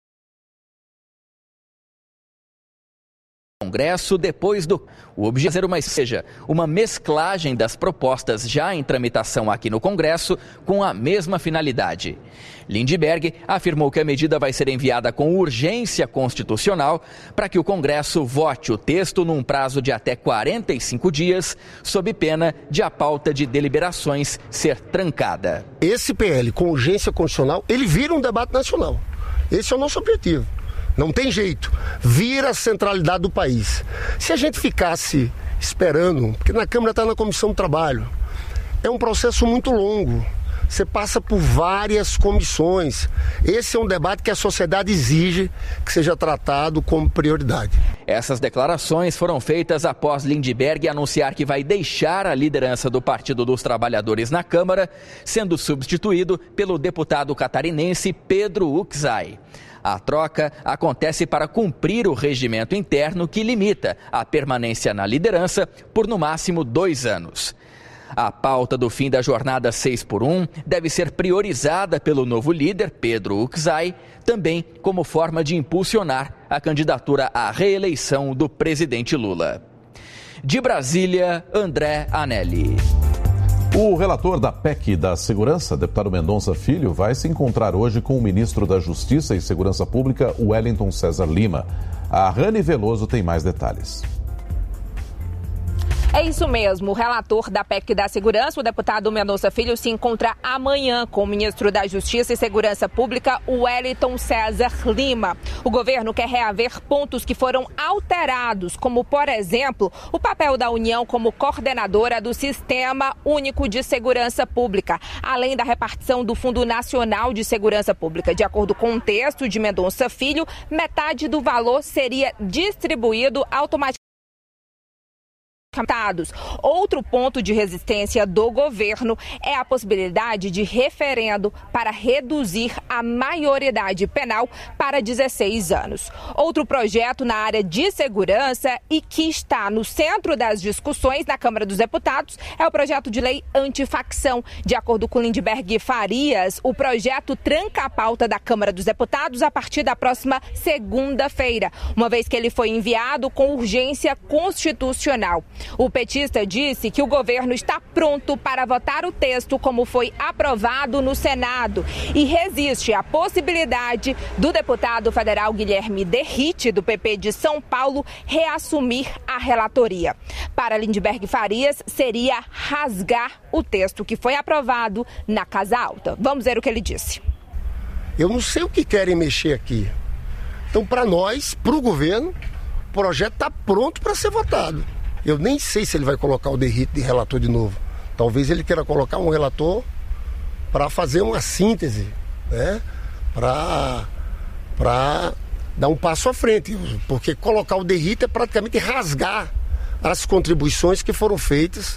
Congresso depois do... O objetivo é uma, seja uma mesclagem das propostas já em tramitação aqui no Congresso com a mesma finalidade. Lindbergh afirmou que a medida vai ser enviada com urgência constitucional para que o Congresso vote o texto num prazo de até quarenta e cinco dias, sob pena de a pauta de deliberações ser trancada. Esse P L com urgência constitucional, ele vira um debate nacional. Esse é o nosso objetivo. Não tem jeito. Vira a centralidade do país. Se a gente ficasse esperando, porque na Câmara está na Comissão do Trabalho, é um processo muito longo. Você passa por várias comissões. Esse é um debate que a sociedade exige que seja tratado como prioridade. Essas declarações foram feitas após Lindbergh anunciar que vai deixar a liderança do Partido dos Trabalhadores na Câmara, sendo substituído pelo deputado catarinense Pedro Uczai. A troca acontece para cumprir o regimento interno que limita a permanência na liderança por no máximo dois anos. A pauta do fim da jornada seis por um deve ser priorizada pelo novo líder, Pedro Uczai, também como forma de impulsionar a candidatura à reeleição do presidente Lula. De Brasília, André Anelli. O relator da P E C da Segurança, deputado Mendonça Filho, vai se encontrar hoje com o ministro da Justiça e Segurança Pública, Wellington César Lima. A Rani Veloso tem mais detalhes. É isso mesmo, o relator da P E C da Segurança, o deputado Mendonça Filho, se encontra amanhã com o ministro da Justiça e Segurança Pública, Wellington César Lima. O governo quer reaver pontos que foram alterados, como, por exemplo, o papel da União como coordenadora do Sistema Único de Segurança Pública, além da repartição do Fundo Nacional de Segurança Pública. De acordo com o texto de Mendonça Filho, metade do valor seria distribuído automaticamente. Outro ponto de resistência do governo é a possibilidade de referendo para reduzir a maioridade penal para dezesseis anos. Outro projeto na área de segurança e que está no centro das discussões na Câmara dos Deputados é o projeto de lei antifacção. De acordo com Lindbergh Farias, o projeto tranca a pauta da Câmara dos Deputados a partir da próxima segunda-feira, uma vez que ele foi enviado com urgência constitucional. O petista disse que o governo está pronto para votar o texto como foi aprovado no Senado e resiste à possibilidade do deputado federal Guilherme Derrite, do P P de São Paulo, reassumir a relatoria. Para Lindbergh Farias, seria rasgar o texto que foi aprovado na Casa Alta. Vamos ver o que ele disse. Eu não sei o que querem mexer aqui. Então, para nós, para o governo, o projeto está pronto para ser votado. Eu nem sei se ele vai colocar o Derrite de relator de novo. Talvez ele queira colocar um relator para fazer uma síntese, né? Para para dar um passo à frente. Porque colocar o Derrite é praticamente rasgar as contribuições que foram feitas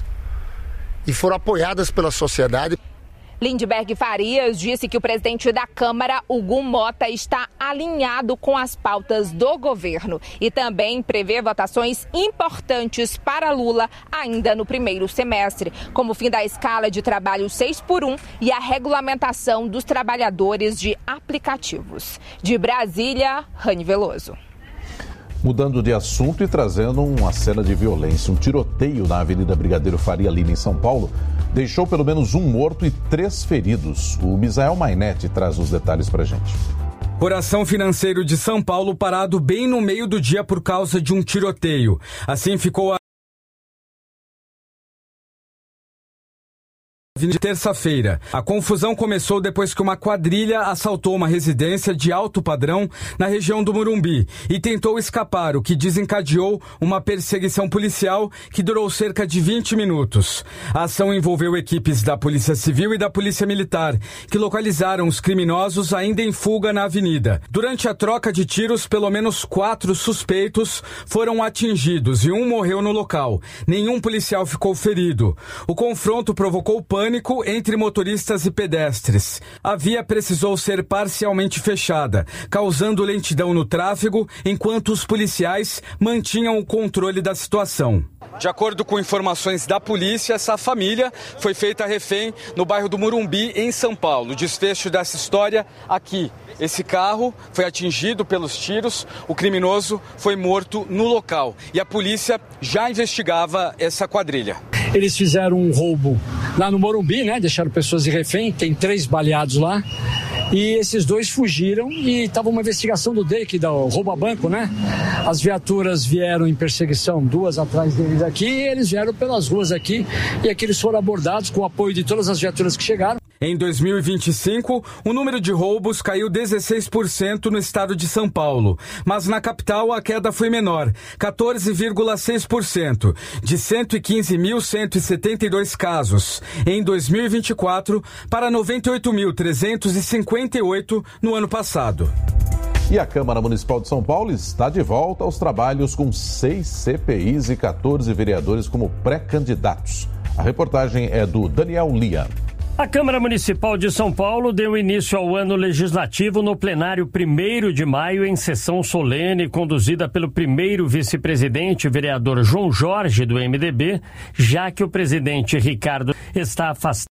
e foram apoiadas pela sociedade. Lindbergh Farias disse que o presidente da Câmara, Hugo Mota, está alinhado com as pautas do governo e também prevê votações importantes para Lula ainda no primeiro semestre, como o fim da escala de trabalho seis por um e a regulamentação dos trabalhadores de aplicativos. De Brasília, Rani Veloso. Mudando de assunto e trazendo uma cena de violência, um tiroteio na Avenida Brigadeiro Faria Lima, em São Paulo, deixou pelo menos um morto e três feridos. O Misael Mainetti traz os detalhes pra gente. Coração financeiro de São Paulo parado bem no meio do dia por causa de um tiroteio. Assim ficou a de terça-feira. A confusão começou depois que uma quadrilha assaltou uma residência de alto padrão na região do Morumbi e tentou escapar, o que desencadeou uma perseguição policial que durou cerca de vinte minutos. A ação envolveu equipes da Polícia Civil e da Polícia Militar, que localizaram os criminosos ainda em fuga na avenida. Durante a troca de tiros, pelo menos quatro suspeitos foram atingidos e um morreu no local. Nenhum policial ficou ferido. O confronto provocou pânico entre motoristas e pedestres. A via precisou ser parcialmente fechada, causando lentidão no tráfego, enquanto os policiais mantinham o controle da situação. De acordo com informações da polícia, essa família foi feita refém no bairro do Morumbi, em São Paulo. O desfecho dessa história aqui. Esse carro foi atingido pelos tiros, o criminoso foi morto no local e a polícia já investigava essa quadrilha. Eles fizeram um roubo lá no Morumbi, né? Deixaram pessoas de refém, tem três baleados lá. E esses dois fugiram e estava uma investigação do D E I C, do roubo a banco, né? As viaturas vieram em perseguição, duas atrás deles aqui, e eles vieram pelas ruas aqui, e aqui eles foram abordados com o apoio de todas as viaturas que chegaram. Em dois mil e vinte e cinco, o número de roubos caiu dezesseis por cento no estado de São Paulo, mas na capital a queda foi menor, quatorze vírgula seis por cento, de cento e quinze mil cento e setenta e dois casos em dois mil e vinte e quatro para noventa e oito mil trezentos e cinquenta e oito no ano passado. E a Câmara Municipal de São Paulo está de volta aos trabalhos com seis C P Is e quatorze vereadores como pré-candidatos. A reportagem é do Daniel Lian. A Câmara Municipal de São Paulo deu início ao ano legislativo no plenário primeiro de maio em sessão solene conduzida pelo primeiro vice-presidente, vereador João Jorge, do M D B, já que o presidente Ricardo está afastado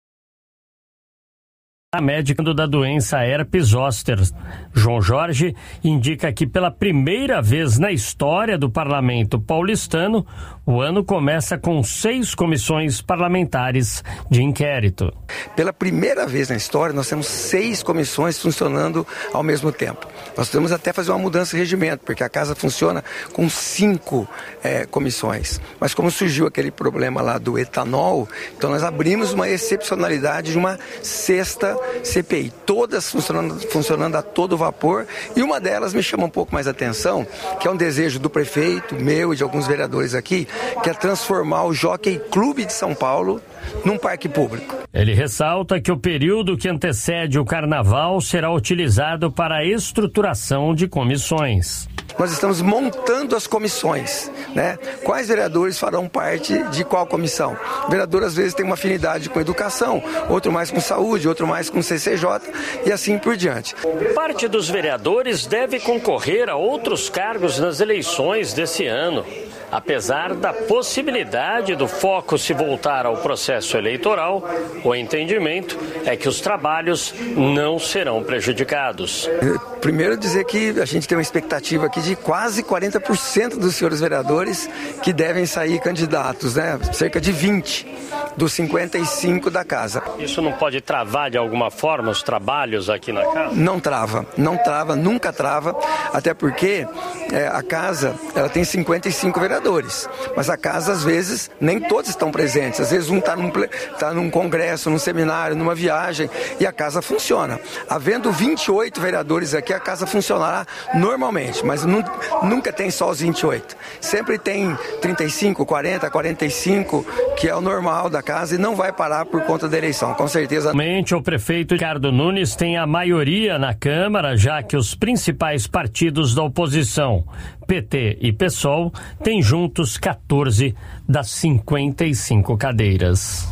a médica da doença herpes zoster. João Jorge indica que pela primeira vez na história do parlamento paulistano, o ano começa com seis comissões parlamentares de inquérito. Pela primeira vez na história, nós temos seis comissões funcionando ao mesmo tempo. Nós temos até fazer uma mudança de regimento, porque a casa funciona com cinco é, comissões. Mas como surgiu aquele problema lá do etanol, então nós abrimos uma excepcionalidade de uma sexta C P I, todas funcionando, funcionando a todo vapor, e uma delas me chama um pouco mais a atenção, que é um desejo do prefeito, meu e de alguns vereadores aqui, que é transformar o Jockey Clube de São Paulo num parque público. Ele ressalta que o período que antecede o carnaval será utilizado para a estruturação de comissões. Nós estamos montando as comissões, né? Quais vereadores farão parte de qual comissão? O vereador às vezes tem uma afinidade com educação, outro mais com saúde, outro mais com C C J e assim por diante. Parte dos vereadores deve concorrer a outros cargos nas eleições desse ano. Apesar da possibilidade do foco se voltar ao processo eleitoral, o entendimento é que os trabalhos não serão prejudicados. Primeiro dizer que a gente tem uma expectativa aqui de quase quarenta por cento dos senhores vereadores que devem sair candidatos, né? Cerca de vinte dos cinquenta e cinco da casa. Isso não pode travar de alguma forma os trabalhos aqui na casa? Não trava, não trava, nunca trava, até porque é, a casa ela tem cinquenta e cinco vereadores, mas a casa às vezes nem todos estão presentes, às vezes um está num, tá num congresso, num seminário, numa viagem e a casa funciona. Havendo vinte e oito vereadores aqui, a casa funcionará normalmente, mas nu, nunca tem só os vinte e oito. Sempre tem trinta e cinco, quarenta, quarenta e cinco, que é o normal da casa e não vai parar por conta da eleição, com certeza. Atualmente, o prefeito Ricardo Nunes tem a maioria na Câmara, já que os principais partidos da oposição, P T e PSOL, têm juntos quatorze das cinquenta e cinco cadeiras.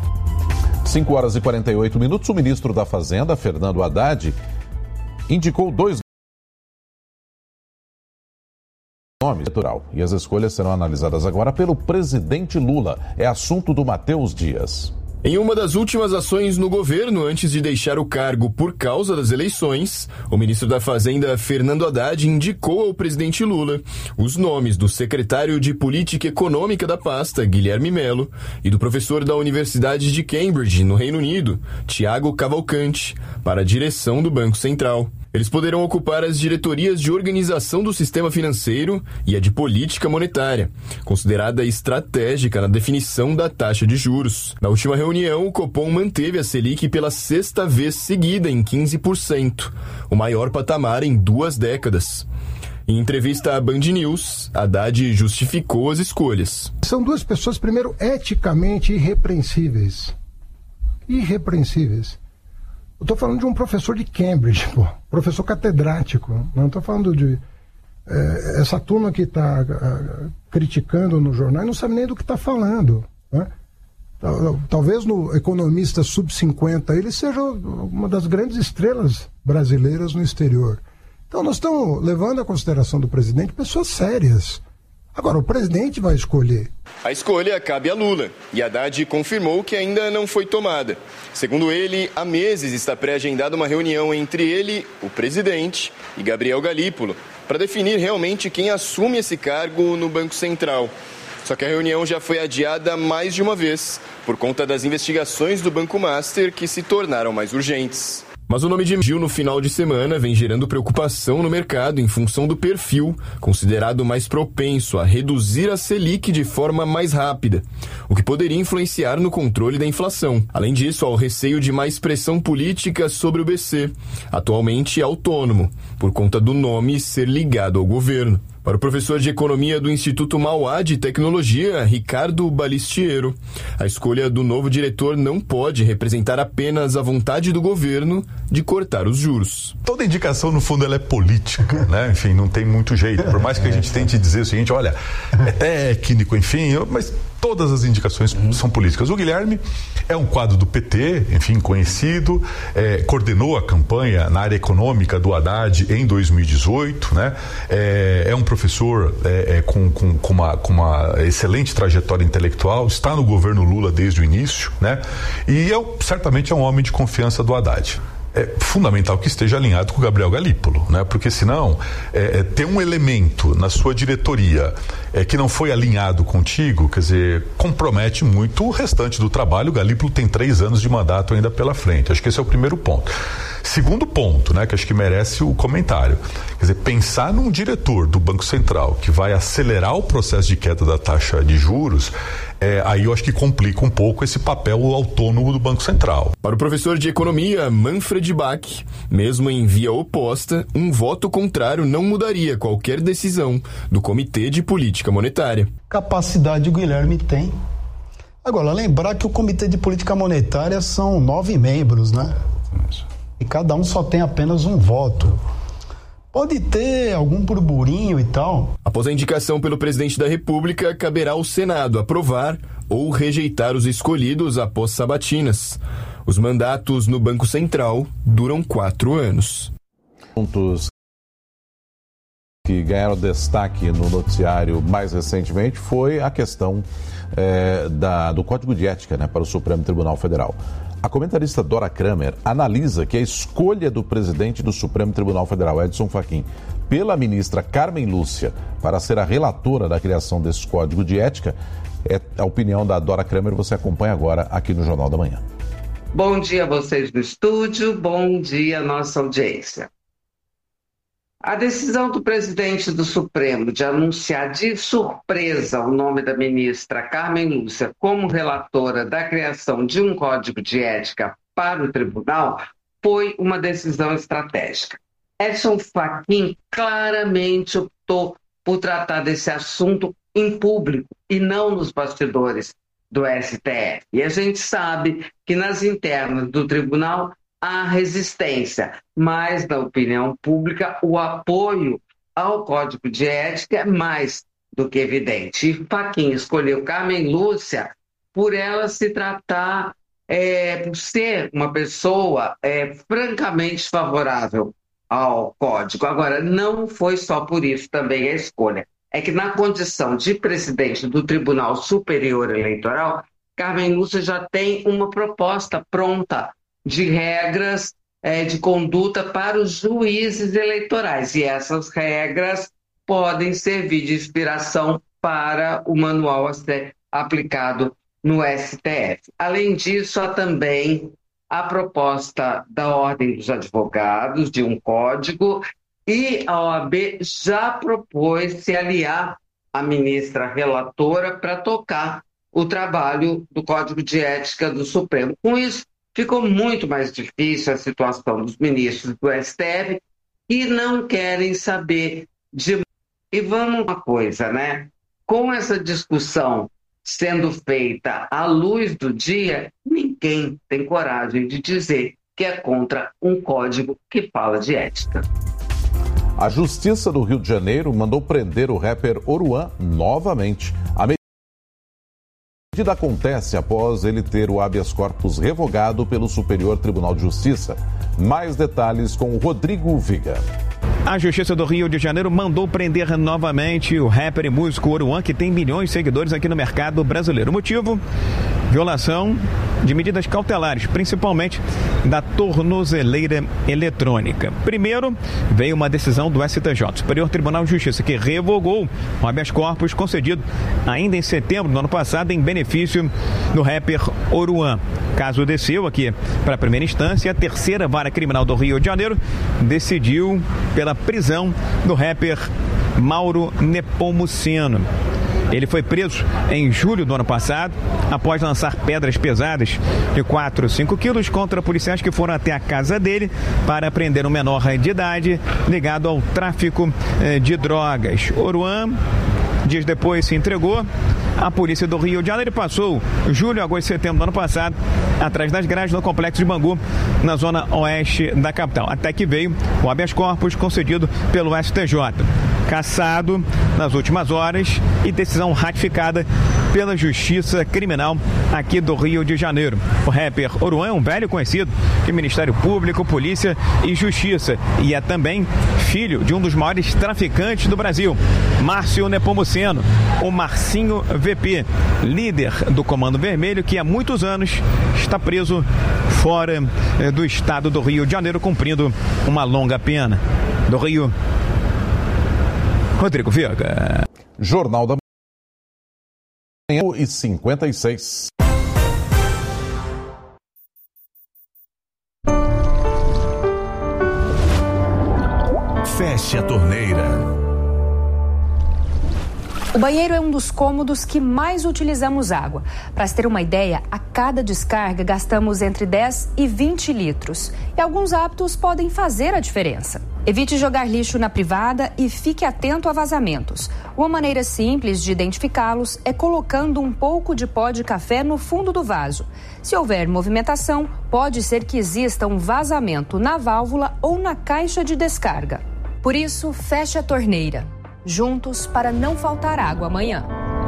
cinco horas e quarenta e oito minutos, o ministro da Fazenda, Fernando Haddad, indicou dois nomes eleitoral e as escolhas serão analisadas agora pelo presidente Lula. É assunto do Matheus Dias. Em uma das últimas ações no governo, antes de deixar o cargo por causa das eleições, o ministro da Fazenda, Fernando Haddad, indicou ao presidente Lula os nomes do secretário de Política Econômica da pasta, Guilherme Mello, e do professor da Universidade de Cambridge, no Reino Unido, Tiago Cavalcante, para a direção do Banco Central. Eles poderão ocupar as diretorias de organização do sistema financeiro e a de política monetária, considerada estratégica na definição da taxa de juros. Na última reunião, o Copom manteve a Selic pela sexta vez seguida em quinze por cento, o maior patamar em duas décadas. Em entrevista à Band News, Haddad justificou as escolhas. São duas pessoas, primeiro, eticamente irrepreensíveis. Irrepreensíveis. Eu estou falando de um professor de Cambridge, pô, professor catedrático. Não estou falando de... É, essa turma que está criticando no jornal não sabe nem do que está falando, né? Talvez no economista sub cinquenta ele seja uma das grandes estrelas brasileiras no exterior. Então nós estamos levando à consideração do presidente pessoas sérias. Agora, o presidente vai escolher. A escolha cabe a Lula, e Haddad confirmou que ainda não foi tomada. Segundo ele, há meses está pré-agendada uma reunião entre ele, o presidente, e Gabriel Galípolo, para definir realmente quem assume esse cargo no Banco Central. Só que a reunião já foi adiada mais de uma vez, por conta das investigações do Banco Master que se tornaram mais urgentes. Mas o nome de Gil no final de semana vem gerando preocupação no mercado em função do perfil, considerado mais propenso a reduzir a Selic de forma mais rápida, o que poderia influenciar no controle da inflação. Além disso, há o receio de mais pressão política sobre o B C, atualmente autônomo, por conta do nome ser ligado ao governo. Para o professor de Economia do Instituto Mauá de Tecnologia, Ricardo Balistiero, a escolha do novo diretor não pode representar apenas a vontade do governo de cortar os juros. Toda indicação, no fundo, ela é política, né? Enfim, não tem muito jeito. Por mais que a gente tente dizer o seguinte, olha, é técnico, enfim, mas todas as indicações são políticas. O Guilherme é um quadro do P T, enfim, conhecido, é, coordenou a campanha na área econômica do Haddad em dois mil e dezoito, né? É, é um professor é, é, com, com, com, uma, com uma excelente trajetória intelectual, está no governo Lula desde o início, né? E é, certamente é um homem de confiança do Haddad. É fundamental que esteja alinhado com o Gabriel Galípolo, né? Porque senão é, é, ter um elemento na sua diretoria é, que não foi alinhado contigo, quer dizer, compromete muito o restante do trabalho. O Galípolo tem três anos de mandato ainda pela frente. Acho que esse é o primeiro ponto. Segundo ponto, né, que acho que merece o comentário, quer dizer, pensar num diretor do Banco Central que vai acelerar o processo de queda da taxa de juros, é, aí eu acho que complica um pouco esse papel autônomo do Banco Central. Para o professor de Economia, Manfred Bach, mesmo em via oposta, um voto contrário não mudaria qualquer decisão do Comitê de Política Monetária. Capacidade o Guilherme tem. Agora, lembrar que o Comitê de Política Monetária são nove membros, né? E cada um só tem apenas um voto. Pode ter algum burburinho e tal. Após a indicação pelo presidente da República, caberá ao Senado aprovar ou rejeitar os escolhidos após sabatinas. Os mandatos no Banco Central duram quatro anos. Pontos que ganharam destaque no noticiário mais recentemente foi a questão é, da, do Código de Ética, né, para o Supremo Tribunal Federal. A comentarista Dora Kramer analisa que a escolha do presidente do Supremo Tribunal Federal, Edson Fachin, pela ministra Carmen Lúcia para ser a relatora da criação desse Código de Ética, é a opinião da Dora Kramer. Você acompanha agora aqui no Jornal da Manhã. Bom dia a vocês do estúdio, bom dia nossa audiência. A decisão do presidente do Supremo de anunciar de surpresa o nome da ministra Carmen Lúcia como relatora da criação de um código de ética para o tribunal foi uma decisão estratégica. Edson Fachin claramente optou por tratar desse assunto em público e não nos bastidores do S T F. E a gente sabe que nas internas do tribunal há resistência, mas na opinião pública o apoio ao Código de Ética é mais do que evidente. E Fachin escolheu Carmen Lúcia por ela se tratar, é, por ser uma pessoa é, francamente favorável ao Código. Agora, não foi só por isso também a escolha. É que na condição de presidente do Tribunal Superior Eleitoral, Carmen Lúcia já tem uma proposta pronta de regras é, de conduta para os juízes eleitorais. E essas regras podem servir de inspiração para o manual a ser aplicado no S T F. Além disso, há também a proposta da Ordem dos Advogados de um código, e a O A B já propôs se aliar à ministra relatora para tocar o trabalho do Código de Ética do Supremo. Com isso, ficou muito mais difícil a situação dos ministros do S T F que não querem saber de... E vamos uma coisa, né? Com essa discussão sendo feita à luz do dia, ninguém tem coragem de dizer que é contra um código que fala de ética. A Justiça do Rio de Janeiro mandou prender o rapper Oruan novamente. A medida acontece após ele ter o habeas corpus revogado pelo Superior Tribunal de Justiça. Mais detalhes com o Rodrigo Viga. A Justiça do Rio de Janeiro mandou prender novamente o rapper e músico Oruan, que tem milhões de seguidores aqui no mercado brasileiro. O motivo? Violação de medidas cautelares, principalmente da tornozeleira eletrônica. Primeiro, veio uma decisão do S T J, Superior Tribunal de Justiça, que revogou o habeas corpus concedido ainda em setembro do ano passado em benefício do rapper Oruan. Caso desceu aqui para a primeira instância, a terceira vara criminal do Rio de Janeiro decidiu pela prisão do rapper Mauro Nepomuceno. Ele foi preso em julho do ano passado, após lançar pedras pesadas de quatro a cinco quilos contra policiais que foram até a casa dele para prender um menor de idade ligado ao tráfico de drogas. Oruan, dias depois, se entregou à polícia do Rio de Janeiro e passou julho, agosto e setembro do ano passado atrás das grades no complexo de Bangu, na zona oeste da capital, até que veio o habeas corpus concedido pelo S T J. Cassado nas últimas horas e decisão ratificada pela Justiça Criminal aqui do Rio de Janeiro. O rapper Oruan é um velho conhecido de Ministério Público, Polícia e Justiça e é também filho de um dos maiores traficantes do Brasil, Márcio Nepomuceno, o Marcinho V P, líder do Comando Vermelho, que há muitos anos está preso fora do estado do Rio de Janeiro, cumprindo uma longa pena. Do Rio, Rodrigo Viega. Jornal da Manhã e cinquenta e seis. Feche a torneira. O banheiro é um dos cômodos que mais utilizamos água. Para se ter uma ideia, a cada descarga gastamos entre dez e vinte litros. E alguns hábitos podem fazer a diferença. Evite jogar lixo na privada e fique atento a vazamentos. Uma maneira simples de identificá-los é colocando um pouco de pó de café no fundo do vaso. Se houver movimentação, pode ser que exista um vazamento na válvula ou na caixa de descarga. Por isso, feche a torneira. Juntos para não faltar água amanhã.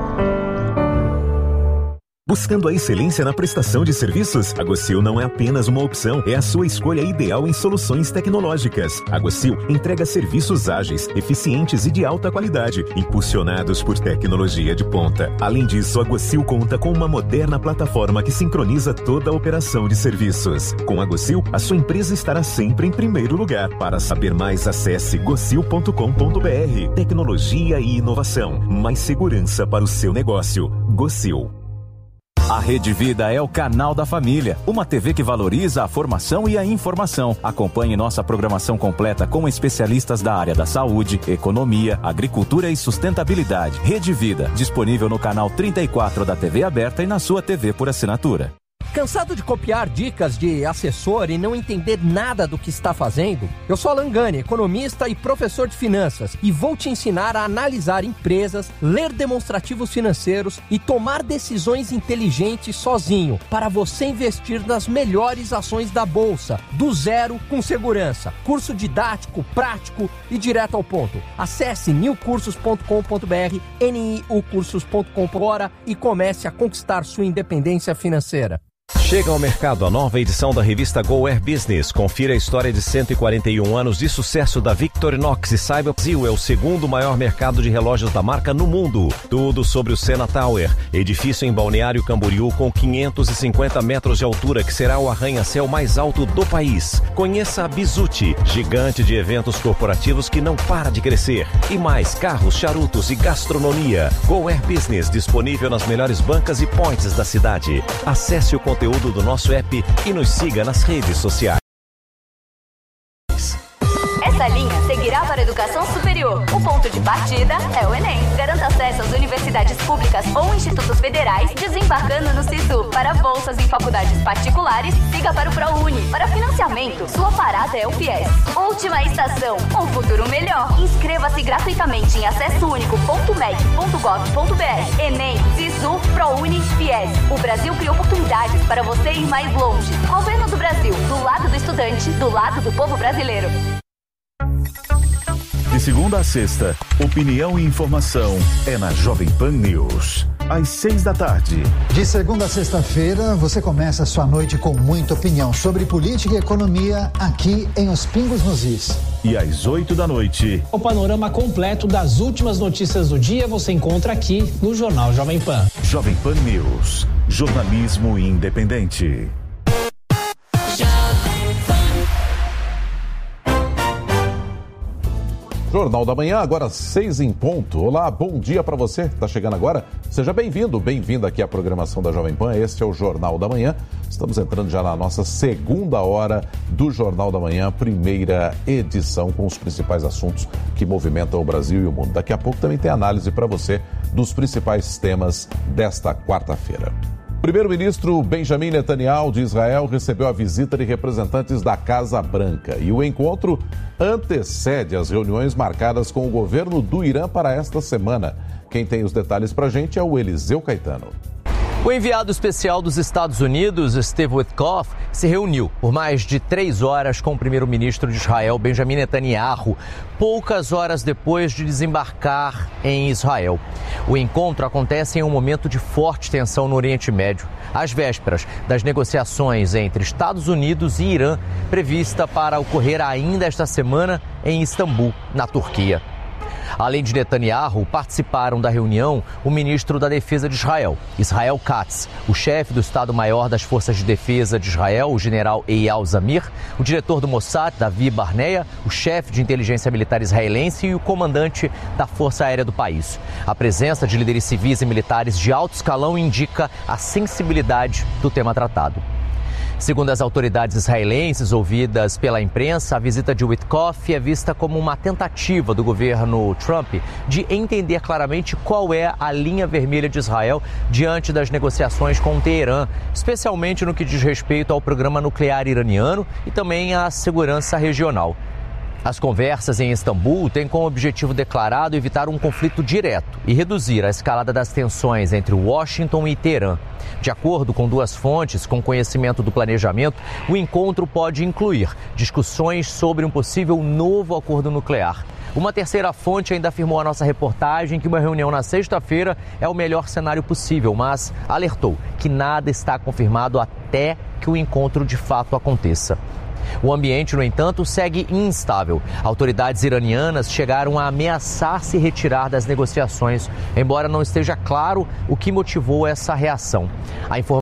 Buscando a excelência na prestação de serviços? A Gocil não é apenas uma opção, é a sua escolha ideal em soluções tecnológicas. A Gocil entrega serviços ágeis, eficientes e de alta qualidade, impulsionados por tecnologia de ponta. Além disso, a Gocil conta com uma moderna plataforma que sincroniza toda a operação de serviços. Com a Gocil, a sua empresa estará sempre em primeiro lugar. Para saber mais, acesse gocil ponto com ponto br. Tecnologia e inovação, mais segurança para o seu negócio. Gocil. A Rede Vida é o canal da família, uma T V que valoriza a formação e a informação. Acompanhe nossa programação completa com especialistas da área da saúde, economia, agricultura e sustentabilidade. Rede Vida, disponível no canal trinta e quatro da T V aberta e na sua T V por assinatura. Cansado de copiar dicas de assessor e não entender nada do que está fazendo? Eu sou Alan Gani, economista e professor de finanças, e vou te ensinar a analisar empresas, ler demonstrativos financeiros e tomar decisões inteligentes sozinho, para você investir nas melhores ações da Bolsa, do zero com segurança. Curso didático, prático e direto ao ponto. Acesse new cursos ponto com ponto br, n i u cursos ponto com ponto b r e comece a conquistar sua independência financeira. Chega ao mercado a nova edição da revista Go Air Business. Confira a história de cento e quarenta e um anos de sucesso da Victorinox e saiba que o Brasil é o segundo maior mercado de relógios da marca no mundo. Tudo sobre o Sena Tower, edifício em Balneário Camboriú com quinhentos e cinquenta metros de altura que será o arranha-céu mais alto do país. Conheça a Bizuti, gigante de eventos corporativos que não para de crescer. E mais carros, charutos e gastronomia. Go Air Business, disponível nas melhores bancas e points da cidade. Acesse o conteúdo do nosso app e nos siga nas redes sociais. Essa linha seguirá para a educação superior. O ponto de partida é o Enem. Garanta acesso às universidades públicas ou institutos federais, desembarcando no SISU. Para bolsas em faculdades particulares, siga para o ProUni. Para financiamento, sua parada é o FIES. Última estação, um futuro melhor. Inscreva-se gratuitamente em acesso único ponto mec ponto gov ponto br. Enem, SISU, ProUni, FIES. O Brasil cria oportunidades para você ir mais longe. Governo do Brasil, do lado do estudante, do lado do povo brasileiro. De segunda a sexta, opinião e informação é na Jovem Pan News, às seis da tarde. De segunda a sexta-feira, você começa a sua noite com muita opinião sobre política e economia aqui em Os Pingos nos Is. E às oito da noite... O panorama completo das últimas notícias do dia você encontra aqui no Jornal Jovem Pan. Jovem Pan News, jornalismo independente. Jovem Jornal da Manhã, agora seis em ponto. Olá, bom dia para você. Tá chegando agora? Seja bem-vindo, bem-vinda aqui à programação da Jovem Pan. Este é o Jornal da Manhã. Estamos entrando já na nossa segunda hora do Jornal da Manhã, primeira edição, com os principais assuntos que movimentam o Brasil e o mundo. Daqui a pouco também tem análise para você dos principais temas desta quarta-feira. Primeiro-ministro Benjamin Netanyahu de Israel recebeu a visita de representantes da Casa Branca e o encontro antecede as reuniões marcadas com o governo do Irã para esta semana. Quem tem os detalhes para a gente é o Eliseu Caetano. O enviado especial dos Estados Unidos, Steve Witkoff, se reuniu por mais de três horas com o primeiro-ministro de Israel, Benjamin Netanyahu, poucas horas depois de desembarcar em Israel. O encontro acontece em um momento de forte tensão no Oriente Médio, às vésperas das negociações entre Estados Unidos e Irã, prevista para ocorrer ainda esta semana em Istambul, na Turquia. Além de Netanyahu, participaram da reunião o ministro da Defesa de Israel, Israel Katz, o chefe do Estado-Maior das Forças de Defesa de Israel, o general Eyal Zamir, o diretor do Mossad, Davi Barnea, o chefe de inteligência militar israelense e o comandante da Força Aérea do país. A presença de líderes civis e militares de alto escalão indica a sensibilidade do tema tratado. Segundo as autoridades israelenses ouvidas pela imprensa, a visita de Witkoff é vista como uma tentativa do governo Trump de entender claramente qual é a linha vermelha de Israel diante das negociações com o Teherã, especialmente no que diz respeito ao programa nuclear iraniano e também à segurança regional. As conversas em Istambul têm como objetivo declarado evitar um conflito direto e reduzir a escalada das tensões entre Washington e Teherã. De acordo com duas fontes com conhecimento do planejamento, o encontro pode incluir discussões sobre um possível novo acordo nuclear. Uma terceira fonte ainda afirmou à nossa reportagem que uma reunião na sexta-feira é o melhor cenário possível, mas alertou que nada está confirmado até que o encontro de fato aconteça. O ambiente, no entanto, segue instável. Autoridades iranianas chegaram a ameaçar se retirar das negociações, embora não esteja claro o que motivou essa reação. A informação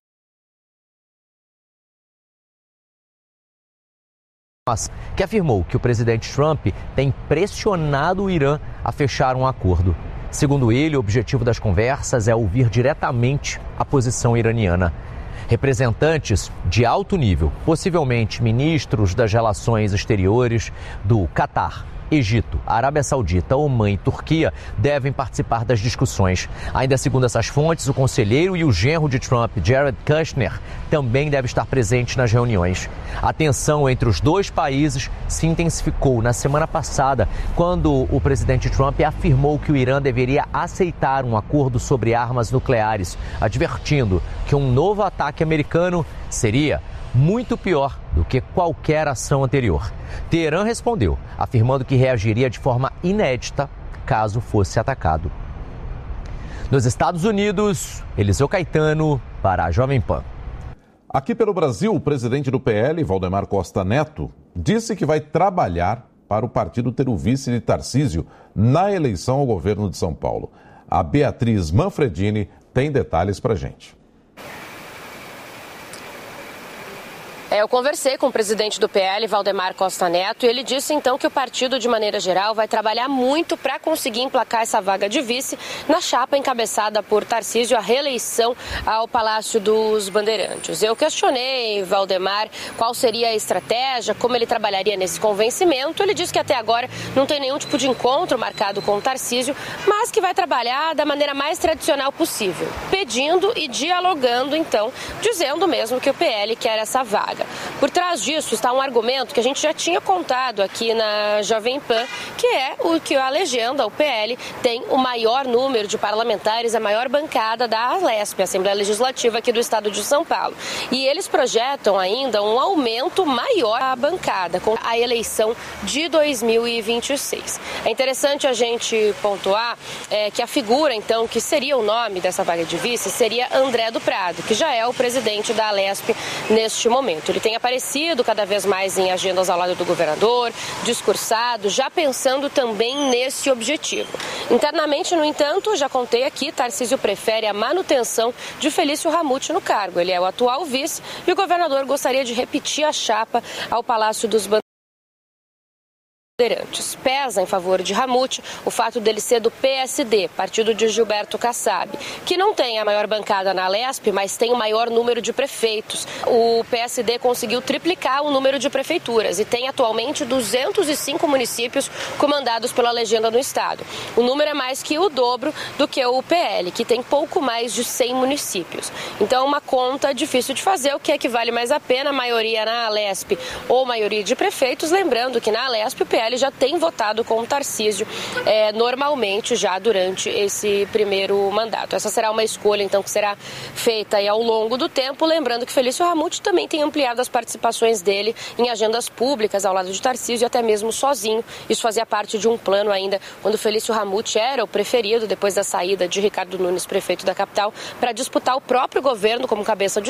que afirmou que o presidente Trump tem pressionado o Irã a fechar um acordo. Segundo ele, o objetivo das conversas é ouvir diretamente a posição iraniana. Representantes de alto nível, possivelmente ministros das relações exteriores do Catar, Egito, Arábia Saudita, Omã e Turquia, devem participar das discussões. Ainda segundo essas fontes, o conselheiro e o genro de Trump, Jared Kushner, também deve estar presente nas reuniões. A tensão entre os dois países se intensificou na semana passada, quando o presidente Trump afirmou que o Irã deveria aceitar um acordo sobre armas nucleares, advertindo que um novo ataque americano seria muito pior do que qualquer ação anterior. Teherã respondeu, afirmando que reagiria de forma inédita caso fosse atacado. Nos Estados Unidos, Eliseu Caetano para a Jovem Pan. Aqui pelo Brasil, o presidente do P L, Valdemar Costa Neto, disse que vai trabalhar para o partido ter o vice de Tarcísio na eleição ao governo de São Paulo. A Beatriz Manfredini tem detalhes para a gente. É, eu conversei com o presidente do P L, Valdemar Costa Neto, e ele disse então que o partido, de maneira geral, vai trabalhar muito para conseguir emplacar essa vaga de vice na chapa encabeçada por Tarcísio, a reeleição ao Palácio dos Bandeirantes. Eu questionei Valdemar qual seria a estratégia, como ele trabalharia nesse convencimento. Ele disse que até agora não tem nenhum tipo de encontro marcado com o Tarcísio, mas que vai trabalhar da maneira mais tradicional possível, pedindo e dialogando, então, dizendo mesmo que o P L quer essa vaga. Por trás disso está um argumento que a gente já tinha contado aqui na Jovem Pan, que é o que a legenda, o P L, tem o maior número de parlamentares, a maior bancada da Alesp, a Assembleia Legislativa aqui do estado de São Paulo. E eles projetam ainda um aumento maior da bancada com a eleição de dois mil e vinte e seis. É interessante a gente pontuar é, que a figura, então, que seria o nome dessa vaga de vice, seria André do Prado, que já é o presidente da Alesp neste momento. Ele tem aparecido cada vez mais em agendas ao lado do governador, discursado, já pensando também nesse objetivo. Internamente, no entanto, já contei aqui, Tarcísio prefere a manutenção de Felício Ramute no cargo. Ele é o atual vice e o governador gostaria de repetir a chapa ao Palácio dos Bandeirantes Pesa em favor de Ramute o fato dele ser do P S D, partido de Gilberto Kassab, que não tem a maior bancada na Alesp, mas tem o maior número de prefeitos. O P S D conseguiu triplicar o número de prefeituras e tem atualmente duzentos e cinco municípios comandados pela legenda no estado. O número é mais que o dobro do que o P L, que tem pouco mais de cem municípios. Então, uma conta difícil de fazer, o que é que vale mais a pena, maioria na Alesp ou maioria de prefeitos, lembrando que na Alesp o P L já tem votado com o Tarcísio é, normalmente já durante esse primeiro mandato. Essa será uma escolha, então, que será feita aí ao longo do tempo, lembrando que Felício Ramute também tem ampliado as participações dele em agendas públicas ao lado de Tarcísio e até mesmo sozinho. Isso fazia parte de um plano ainda quando Felício Ramute era o preferido depois da saída de Ricardo Nunes, prefeito da capital, para disputar o próprio governo como cabeça de